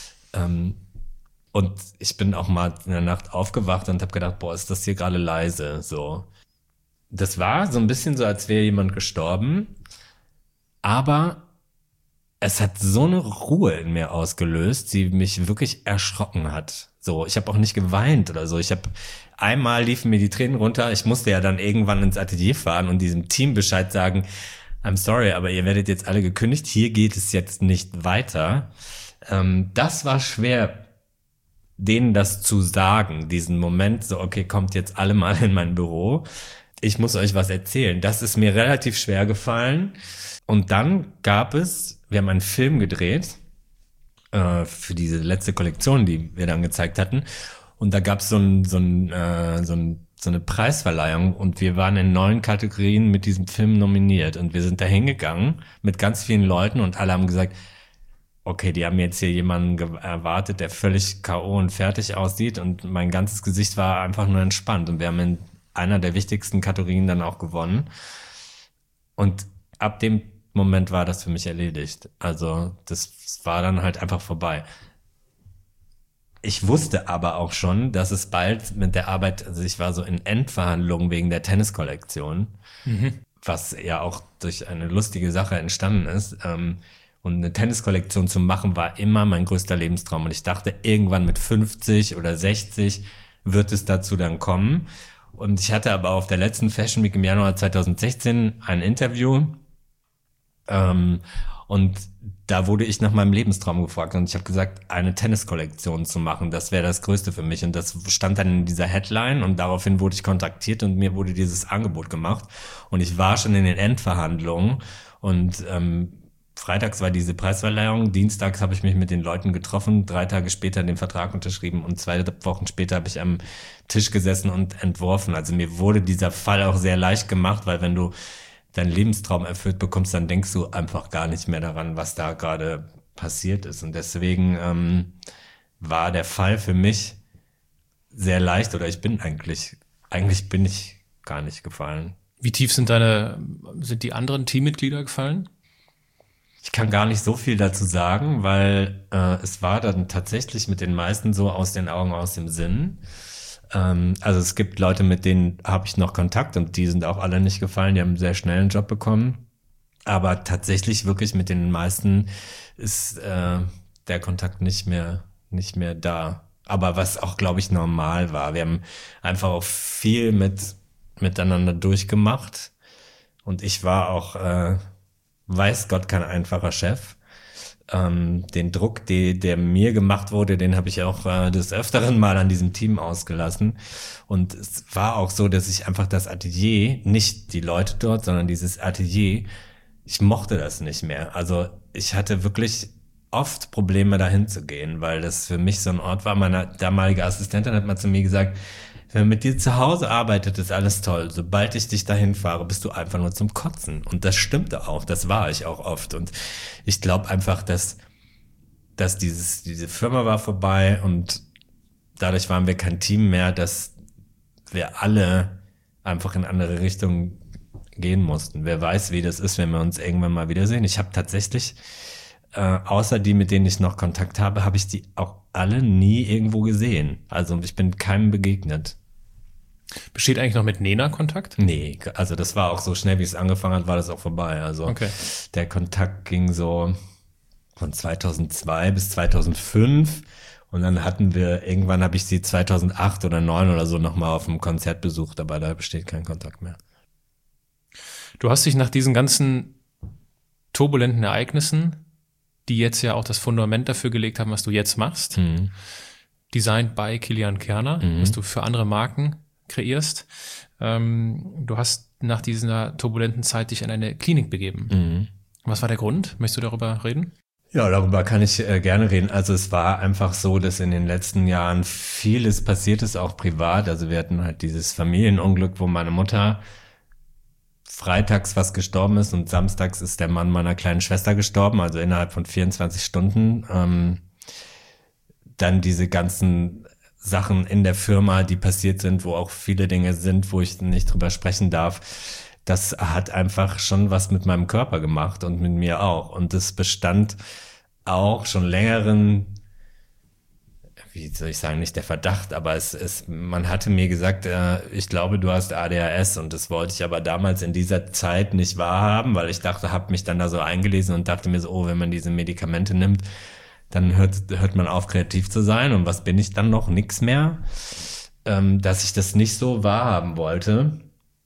Und ich bin auch mal in der Nacht aufgewacht und habe gedacht, boah, ist das hier gerade leise, so. Das war so ein bisschen so, als wäre jemand gestorben, aber es hat so eine Ruhe in mir ausgelöst, die mich wirklich erschrocken hat. So, ich habe auch nicht geweint oder so. Einmal liefen mir die Tränen runter. Ich musste ja dann irgendwann ins Atelier fahren und diesem Team Bescheid sagen, I'm sorry, aber ihr werdet jetzt alle gekündigt. Hier geht es jetzt nicht weiter. Das war schwer, denen das zu sagen. Diesen Moment so, okay, kommt jetzt alle mal in mein Büro. Ich muss euch was erzählen. Das ist mir relativ schwer gefallen. Und dann wir haben einen Film gedreht für diese letzte Kollektion, die wir dann gezeigt hatten. Und da gab es so eine Preisverleihung und wir waren in 9 Kategorien mit diesem Film nominiert. Und wir sind da hingegangen mit ganz vielen Leuten und alle haben gesagt, okay, die haben jetzt hier jemanden erwartet, der völlig K.O. und fertig aussieht. Und mein ganzes Gesicht war einfach nur entspannt. Und wir haben in einer der wichtigsten Kategorien dann auch gewonnen. Und ab dem Moment war das für mich erledigt. Also das war dann halt einfach vorbei. Ich wusste aber auch schon, dass es bald mit der Arbeit, also ich war so in Endverhandlungen wegen der Tenniskollektion, was ja auch durch eine lustige Sache entstanden ist. Und eine Tenniskollektion zu machen, war immer mein größter Lebenstraum. Und ich dachte, irgendwann mit 50 oder 60 wird es dazu dann kommen. Und ich hatte aber auf der letzten Fashion Week im Januar 2016 ein Interview, und da wurde ich nach meinem Lebenstraum gefragt und ich habe gesagt, eine Tenniskollektion zu machen, das wäre das Größte für mich. Und das stand dann in dieser Headline und daraufhin wurde ich kontaktiert und mir wurde dieses Angebot gemacht. Und ich war schon in den Endverhandlungen und freitags war diese Preisverleihung, dienstags habe ich mich mit den Leuten getroffen, 3 Tage später den Vertrag unterschrieben und 2 Wochen später habe ich am Tisch gesessen und entworfen. Also mir wurde dieser Fall auch sehr leicht gemacht, weil wenn du deinen Lebenstraum erfüllt bekommst, dann denkst du einfach gar nicht mehr daran, was da gerade passiert ist. Und deswegen war der Fall für mich sehr leicht, oder eigentlich bin ich gar nicht gefallen. Wie tief sind die anderen Teammitglieder gefallen? Ich kann gar nicht so viel dazu sagen, weil es war dann tatsächlich mit den meisten so aus den Augen, aus dem Sinn. Also es gibt Leute, mit denen habe ich noch Kontakt und die sind auch alle nicht gefallen, die haben sehr schnell einen Job bekommen. Aber tatsächlich wirklich mit den meisten ist der Kontakt nicht mehr da. Aber was auch, glaube ich, normal war. Wir haben einfach auch viel miteinander durchgemacht. Und ich war auch, weiß Gott, kein einfacher Chef. Den Druck, der mir gemacht wurde, den habe ich auch des Öfteren mal an diesem Team ausgelassen. Und es war auch so, dass ich einfach das Atelier, nicht die Leute dort, sondern dieses Atelier, ich mochte das nicht mehr. Also ich hatte wirklich oft Probleme, dahin zu gehen, weil das für mich so ein Ort war. Meine damalige Assistentin hat mal zu mir gesagt, wenn man mit dir zu Hause arbeitet, ist alles toll. Sobald ich dich dahin fahre, bist du einfach nur zum Kotzen. Und das stimmte auch, das war ich auch oft. Und ich glaube einfach, dass diese Firma war vorbei und dadurch waren wir kein Team mehr, dass wir alle einfach in andere Richtungen gehen mussten. Wer weiß, wie das ist, wenn wir uns irgendwann mal wiedersehen. Ich habe tatsächlich, außer die, mit denen ich noch Kontakt habe, habe ich die auch alle nie irgendwo gesehen. Also ich bin keinem begegnet. Besteht eigentlich noch mit Nena Kontakt? Nee, also das war auch so schnell, wie es angefangen hat, war das auch vorbei. Also Okay. Der Kontakt ging so von 2002 bis 2005 und dann irgendwann habe ich sie 2008 oder 2009 oder so nochmal auf einem Konzert besucht, aber da besteht kein Kontakt mehr. Du hast dich nach diesen ganzen turbulenten Ereignissen, die jetzt ja auch das Fundament dafür gelegt haben, was du jetzt machst, designed by Kilian Kerner, was du für andere Marken kreierst. Du hast nach dieser turbulenten Zeit dich in eine Klinik begeben. Was war der Grund? Möchtest du darüber reden? Ja, darüber kann ich gerne reden. Also es war einfach so, dass in den letzten Jahren vieles passiert ist, auch privat. Also wir hatten halt dieses Familienunglück, wo meine Mutter freitags fast gestorben ist und samstags ist der Mann meiner kleinen Schwester gestorben, also innerhalb von 24 Stunden. Dann diese ganzen Sachen in der Firma, die passiert sind, wo auch viele Dinge sind, wo ich nicht drüber sprechen darf. Das hat einfach schon was mit meinem Körper gemacht und mit mir auch. Und das bestand auch schon längeren, wie soll ich sagen, nicht der Verdacht, aber man hatte mir gesagt, ich glaube, du hast ADHS und das wollte ich aber damals in dieser Zeit nicht wahrhaben, weil ich dachte, habe mich dann da so eingelesen und dachte mir so, oh, wenn man diese Medikamente nimmt, dann hört man auf, kreativ zu sein und was bin ich dann noch? Nix mehr. Dass ich das nicht so wahrhaben wollte,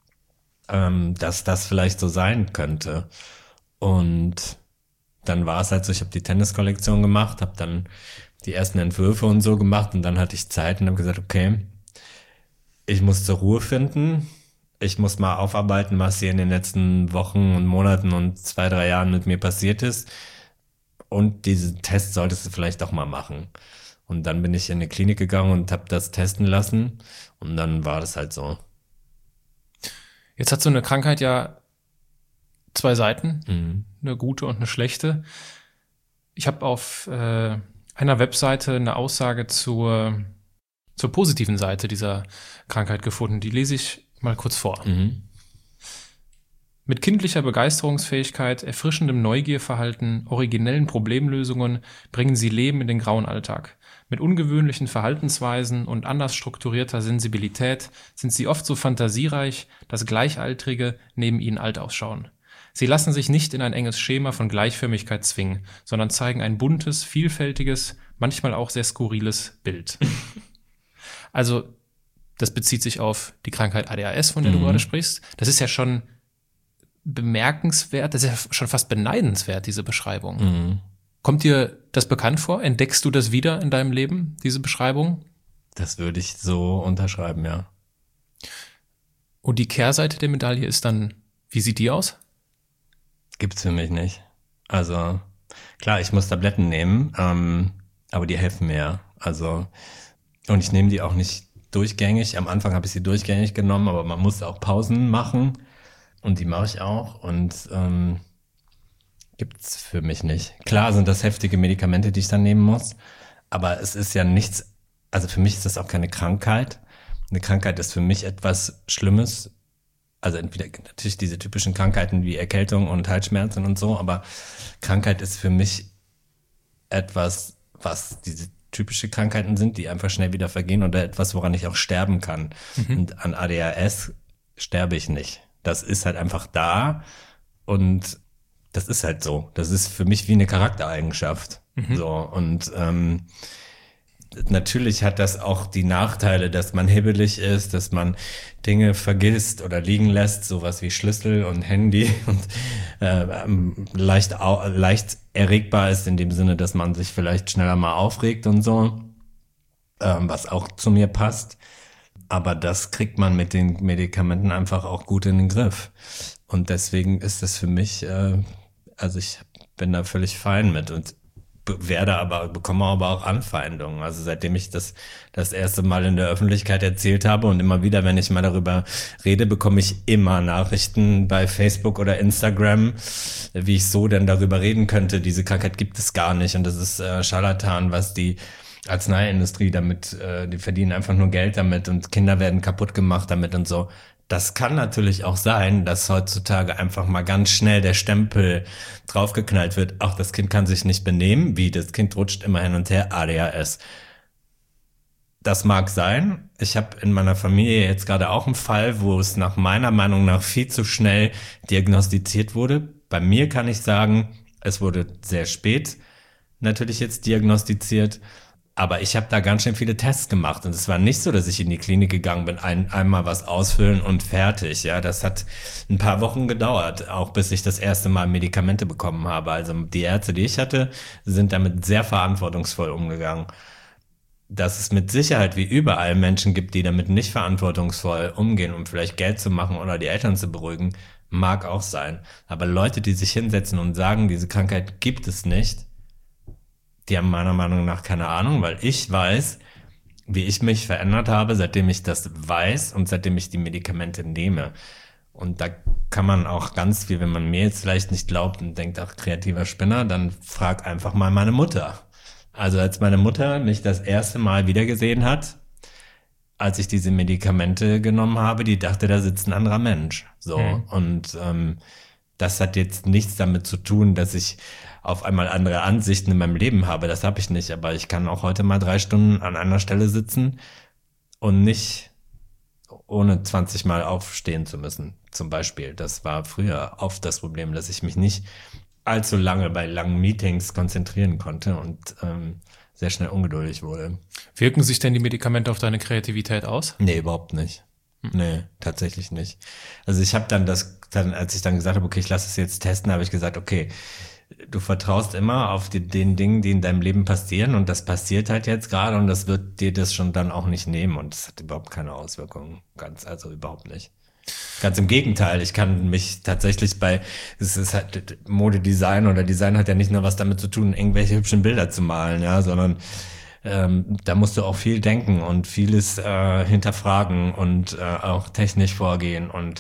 dass das vielleicht so sein könnte. Und dann war es halt so, ich habe die Tenniskollektion gemacht, habe dann die ersten Entwürfe und so gemacht und dann hatte ich Zeit und habe gesagt, okay, ich muss zur Ruhe finden, ich muss mal aufarbeiten, was hier in den letzten Wochen und Monaten und 2-3 Jahren mit mir passiert ist und diesen Test solltest du vielleicht doch mal machen. Und dann bin ich in eine Klinik gegangen und habe das testen lassen und dann war das halt so. Jetzt hat so eine Krankheit ja 2 Seiten, eine gute und eine schlechte. Ich habe auf einer Webseite eine Aussage zur positiven Seite dieser Krankheit gefunden. Die lese ich mal kurz vor. Mit kindlicher Begeisterungsfähigkeit, erfrischendem Neugierverhalten, originellen Problemlösungen bringen sie Leben in den grauen Alltag. Mit ungewöhnlichen Verhaltensweisen und anders strukturierter Sensibilität sind sie oft so fantasiereich, dass Gleichaltrige neben ihnen alt ausschauen. Sie lassen sich nicht in ein enges Schema von Gleichförmigkeit zwingen, sondern zeigen ein buntes, vielfältiges, manchmal auch sehr skurriles Bild. Also, das bezieht sich auf die Krankheit ADHS, von der du gerade sprichst. Das ist ja schon bemerkenswert, das ist ja schon fast beneidenswert, diese Beschreibung. Kommt dir das bekannt vor? Entdeckst du das wieder in deinem Leben, diese Beschreibung? Das würde ich so unterschreiben, ja. Und die Kehrseite der Medaille ist dann, wie sieht die aus? Gibt's für mich nicht. Also, klar, ich muss Tabletten nehmen, aber die helfen mir. Also, und ich nehme die auch nicht durchgängig. Am Anfang habe ich sie durchgängig genommen, aber man muss auch Pausen machen. Und die mache ich auch. Und gibt's für mich nicht. Klar sind das heftige Medikamente, die ich dann nehmen muss. Aber es ist ja nichts, also für mich ist das auch keine Krankheit. Eine Krankheit ist für mich etwas Schlimmes. Also entweder natürlich diese typischen Krankheiten wie Erkältung und Halsschmerzen und so, aber Krankheit ist für mich etwas, was diese typische Krankheiten sind, die einfach schnell wieder vergehen oder etwas, woran ich auch sterben kann. Und an ADHS sterbe ich nicht. Das ist halt einfach da und das ist halt so. Das ist für mich wie eine Charaktereigenschaft. So und natürlich hat das auch die Nachteile, dass man hibbelig ist, dass man Dinge vergisst oder liegen lässt, sowas wie Schlüssel und Handy und leicht erregbar ist in dem Sinne, dass man sich vielleicht schneller mal aufregt und so, was auch zu mir passt. Aber das kriegt man mit den Medikamenten einfach auch gut in den Griff. Und deswegen ist das für mich, also ich bin da völlig fein mit und bekomme aber auch Anfeindungen. Also seitdem ich das erste Mal in der Öffentlichkeit erzählt habe und immer wieder, wenn ich mal darüber rede, bekomme ich immer Nachrichten bei Facebook oder Instagram, wie ich so denn darüber reden könnte. Diese Krankheit gibt es gar nicht und das ist Scharlatan, was die Arzneiindustrie damit, die verdienen einfach nur Geld damit und Kinder werden kaputt gemacht damit und so. Das kann natürlich auch sein, dass heutzutage einfach mal ganz schnell der Stempel draufgeknallt wird. Ach, das Kind kann sich nicht benehmen, wie das Kind rutscht immer hin und her, ADHS. Das mag sein. Ich habe in meiner Familie jetzt gerade auch einen Fall, wo es nach meiner Meinung nach viel zu schnell diagnostiziert wurde. Bei mir kann ich sagen, es wurde sehr spät natürlich jetzt diagnostiziert. Aber ich habe da ganz schön viele Tests gemacht und es war nicht so, dass ich in die Klinik gegangen bin, einmal was ausfüllen und fertig. Ja, das hat ein paar Wochen gedauert, auch bis ich das erste Mal Medikamente bekommen habe. Also die Ärzte, die ich hatte, sind damit sehr verantwortungsvoll umgegangen. Dass es mit Sicherheit wie überall Menschen gibt, die damit nicht verantwortungsvoll umgehen, um vielleicht Geld zu machen oder die Eltern zu beruhigen, mag auch sein. Aber Leute, die sich hinsetzen und sagen, diese Krankheit gibt es nicht, die haben meiner Meinung nach keine Ahnung, weil ich weiß, wie ich mich verändert habe, seitdem ich das weiß und seitdem ich die Medikamente nehme. Und da kann man auch ganz viel, wenn man mir jetzt vielleicht nicht glaubt und denkt, ach, kreativer Spinner, dann frag einfach mal meine Mutter. Also als meine Mutter mich das erste Mal wiedergesehen hat, als ich diese Medikamente genommen habe, die dachte, da sitzt ein anderer Mensch. So. Und das hat jetzt nichts damit zu tun, dass ich auf einmal andere Ansichten in meinem Leben habe. Das habe ich nicht. Aber ich kann auch heute mal 3 Stunden an einer Stelle sitzen und nicht ohne 20 Mal aufstehen zu müssen. Zum Beispiel. Das war früher oft das Problem, dass ich mich nicht allzu lange bei langen Meetings konzentrieren konnte und sehr schnell ungeduldig wurde. Wirken sich denn die Medikamente auf deine Kreativität aus? Nee, überhaupt nicht. Nee, tatsächlich nicht. Also ich habe als ich dann gesagt habe, okay, ich lasse es jetzt testen, habe ich gesagt, okay, du vertraust immer auf den Dingen, die in deinem Leben passieren und das passiert halt jetzt gerade und das wird dir das schon dann auch nicht nehmen und das hat überhaupt keine Auswirkungen. Also überhaupt nicht. Ganz im Gegenteil, ich kann mich tatsächlich es ist halt Modedesign oder Design hat ja nicht nur was damit zu tun, irgendwelche hübschen Bilder zu malen, ja, sondern da musst du auch viel denken und vieles hinterfragen und auch technisch vorgehen und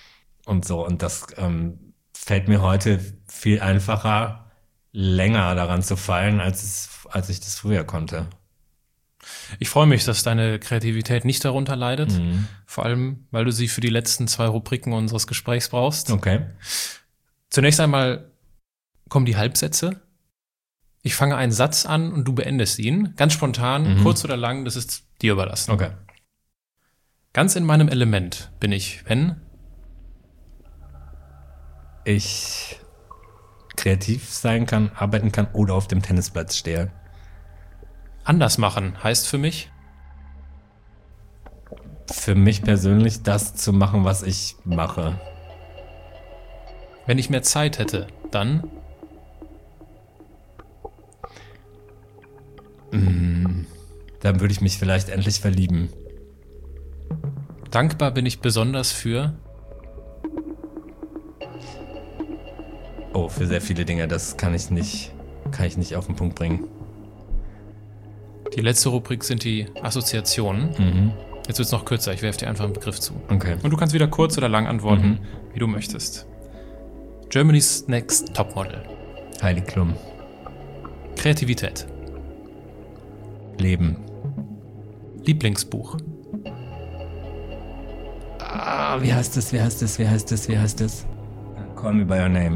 so. Und das fällt mir heute viel einfacher, länger daran zu fallen, als ich das früher konnte. Ich freue mich, dass deine Kreativität nicht darunter leidet. Vor allem, weil du sie für die letzten 2 Rubriken unseres Gesprächs brauchst. Okay. Zunächst einmal kommen die Halbsätze. Ich fange einen Satz an und du beendest ihn. Ganz spontan, kurz oder lang, das ist dir überlassen. Okay. Ganz in meinem Element bin ich, wenn ich kreativ sein kann, arbeiten kann oder auf dem Tennisplatz stehe. Anders machen heißt für mich? Für mich persönlich das zu machen, was ich mache. Wenn ich mehr Zeit hätte, dann? Dann würde ich mich vielleicht endlich verlieben. Dankbar bin ich besonders für? Oh, für sehr viele Dinge, das kann ich nicht auf den Punkt bringen. Die letzte Rubrik sind die Assoziationen. Jetzt wird es noch kürzer, ich werfe dir einfach einen Begriff zu. Okay. Und du kannst wieder kurz oder lang antworten, wie du möchtest. Germany's Next Topmodel. Heidi Klum. Kreativität. Leben. Lieblingsbuch. Wie heißt es? Call Me By Your Name.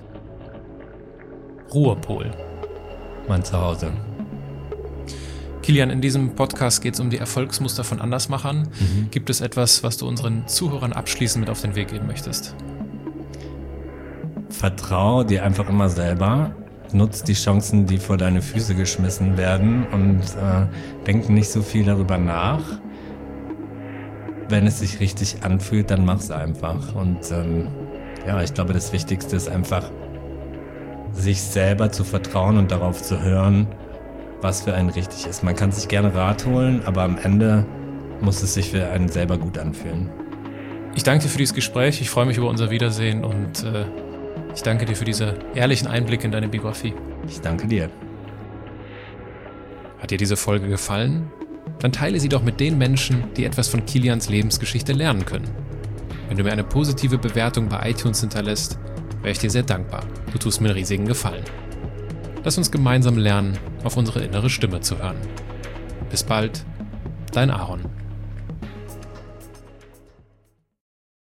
Ruhepol. Mein Zuhause. Kilian, in diesem Podcast geht es um die Erfolgsmuster von Andersmachern. Gibt es etwas, was du unseren Zuhörern abschließend mit auf den Weg geben möchtest? Vertrau dir einfach immer selber. Nutz die Chancen, die vor deine Füße geschmissen werden und denk nicht so viel darüber nach. Wenn es sich richtig anfühlt, dann mach's einfach. Und ich glaube, das Wichtigste ist einfach, sich selber zu vertrauen und darauf zu hören, was für einen richtig ist. Man kann sich gerne Rat holen, aber am Ende muss es sich für einen selber gut anfühlen. Ich danke dir für dieses Gespräch. Ich freue mich über unser Wiedersehen und ich danke dir für diese ehrlichen Einblicke in deine Biografie. Ich danke dir. Hat dir diese Folge gefallen? Dann teile sie doch mit den Menschen, die etwas von Kilians Lebensgeschichte lernen können. Wenn du mir eine positive Bewertung bei iTunes hinterlässt, wäre ich dir sehr dankbar. Du tust mir einen riesigen Gefallen. Lass uns gemeinsam lernen, auf unsere innere Stimme zu hören. Bis bald, dein Aaron.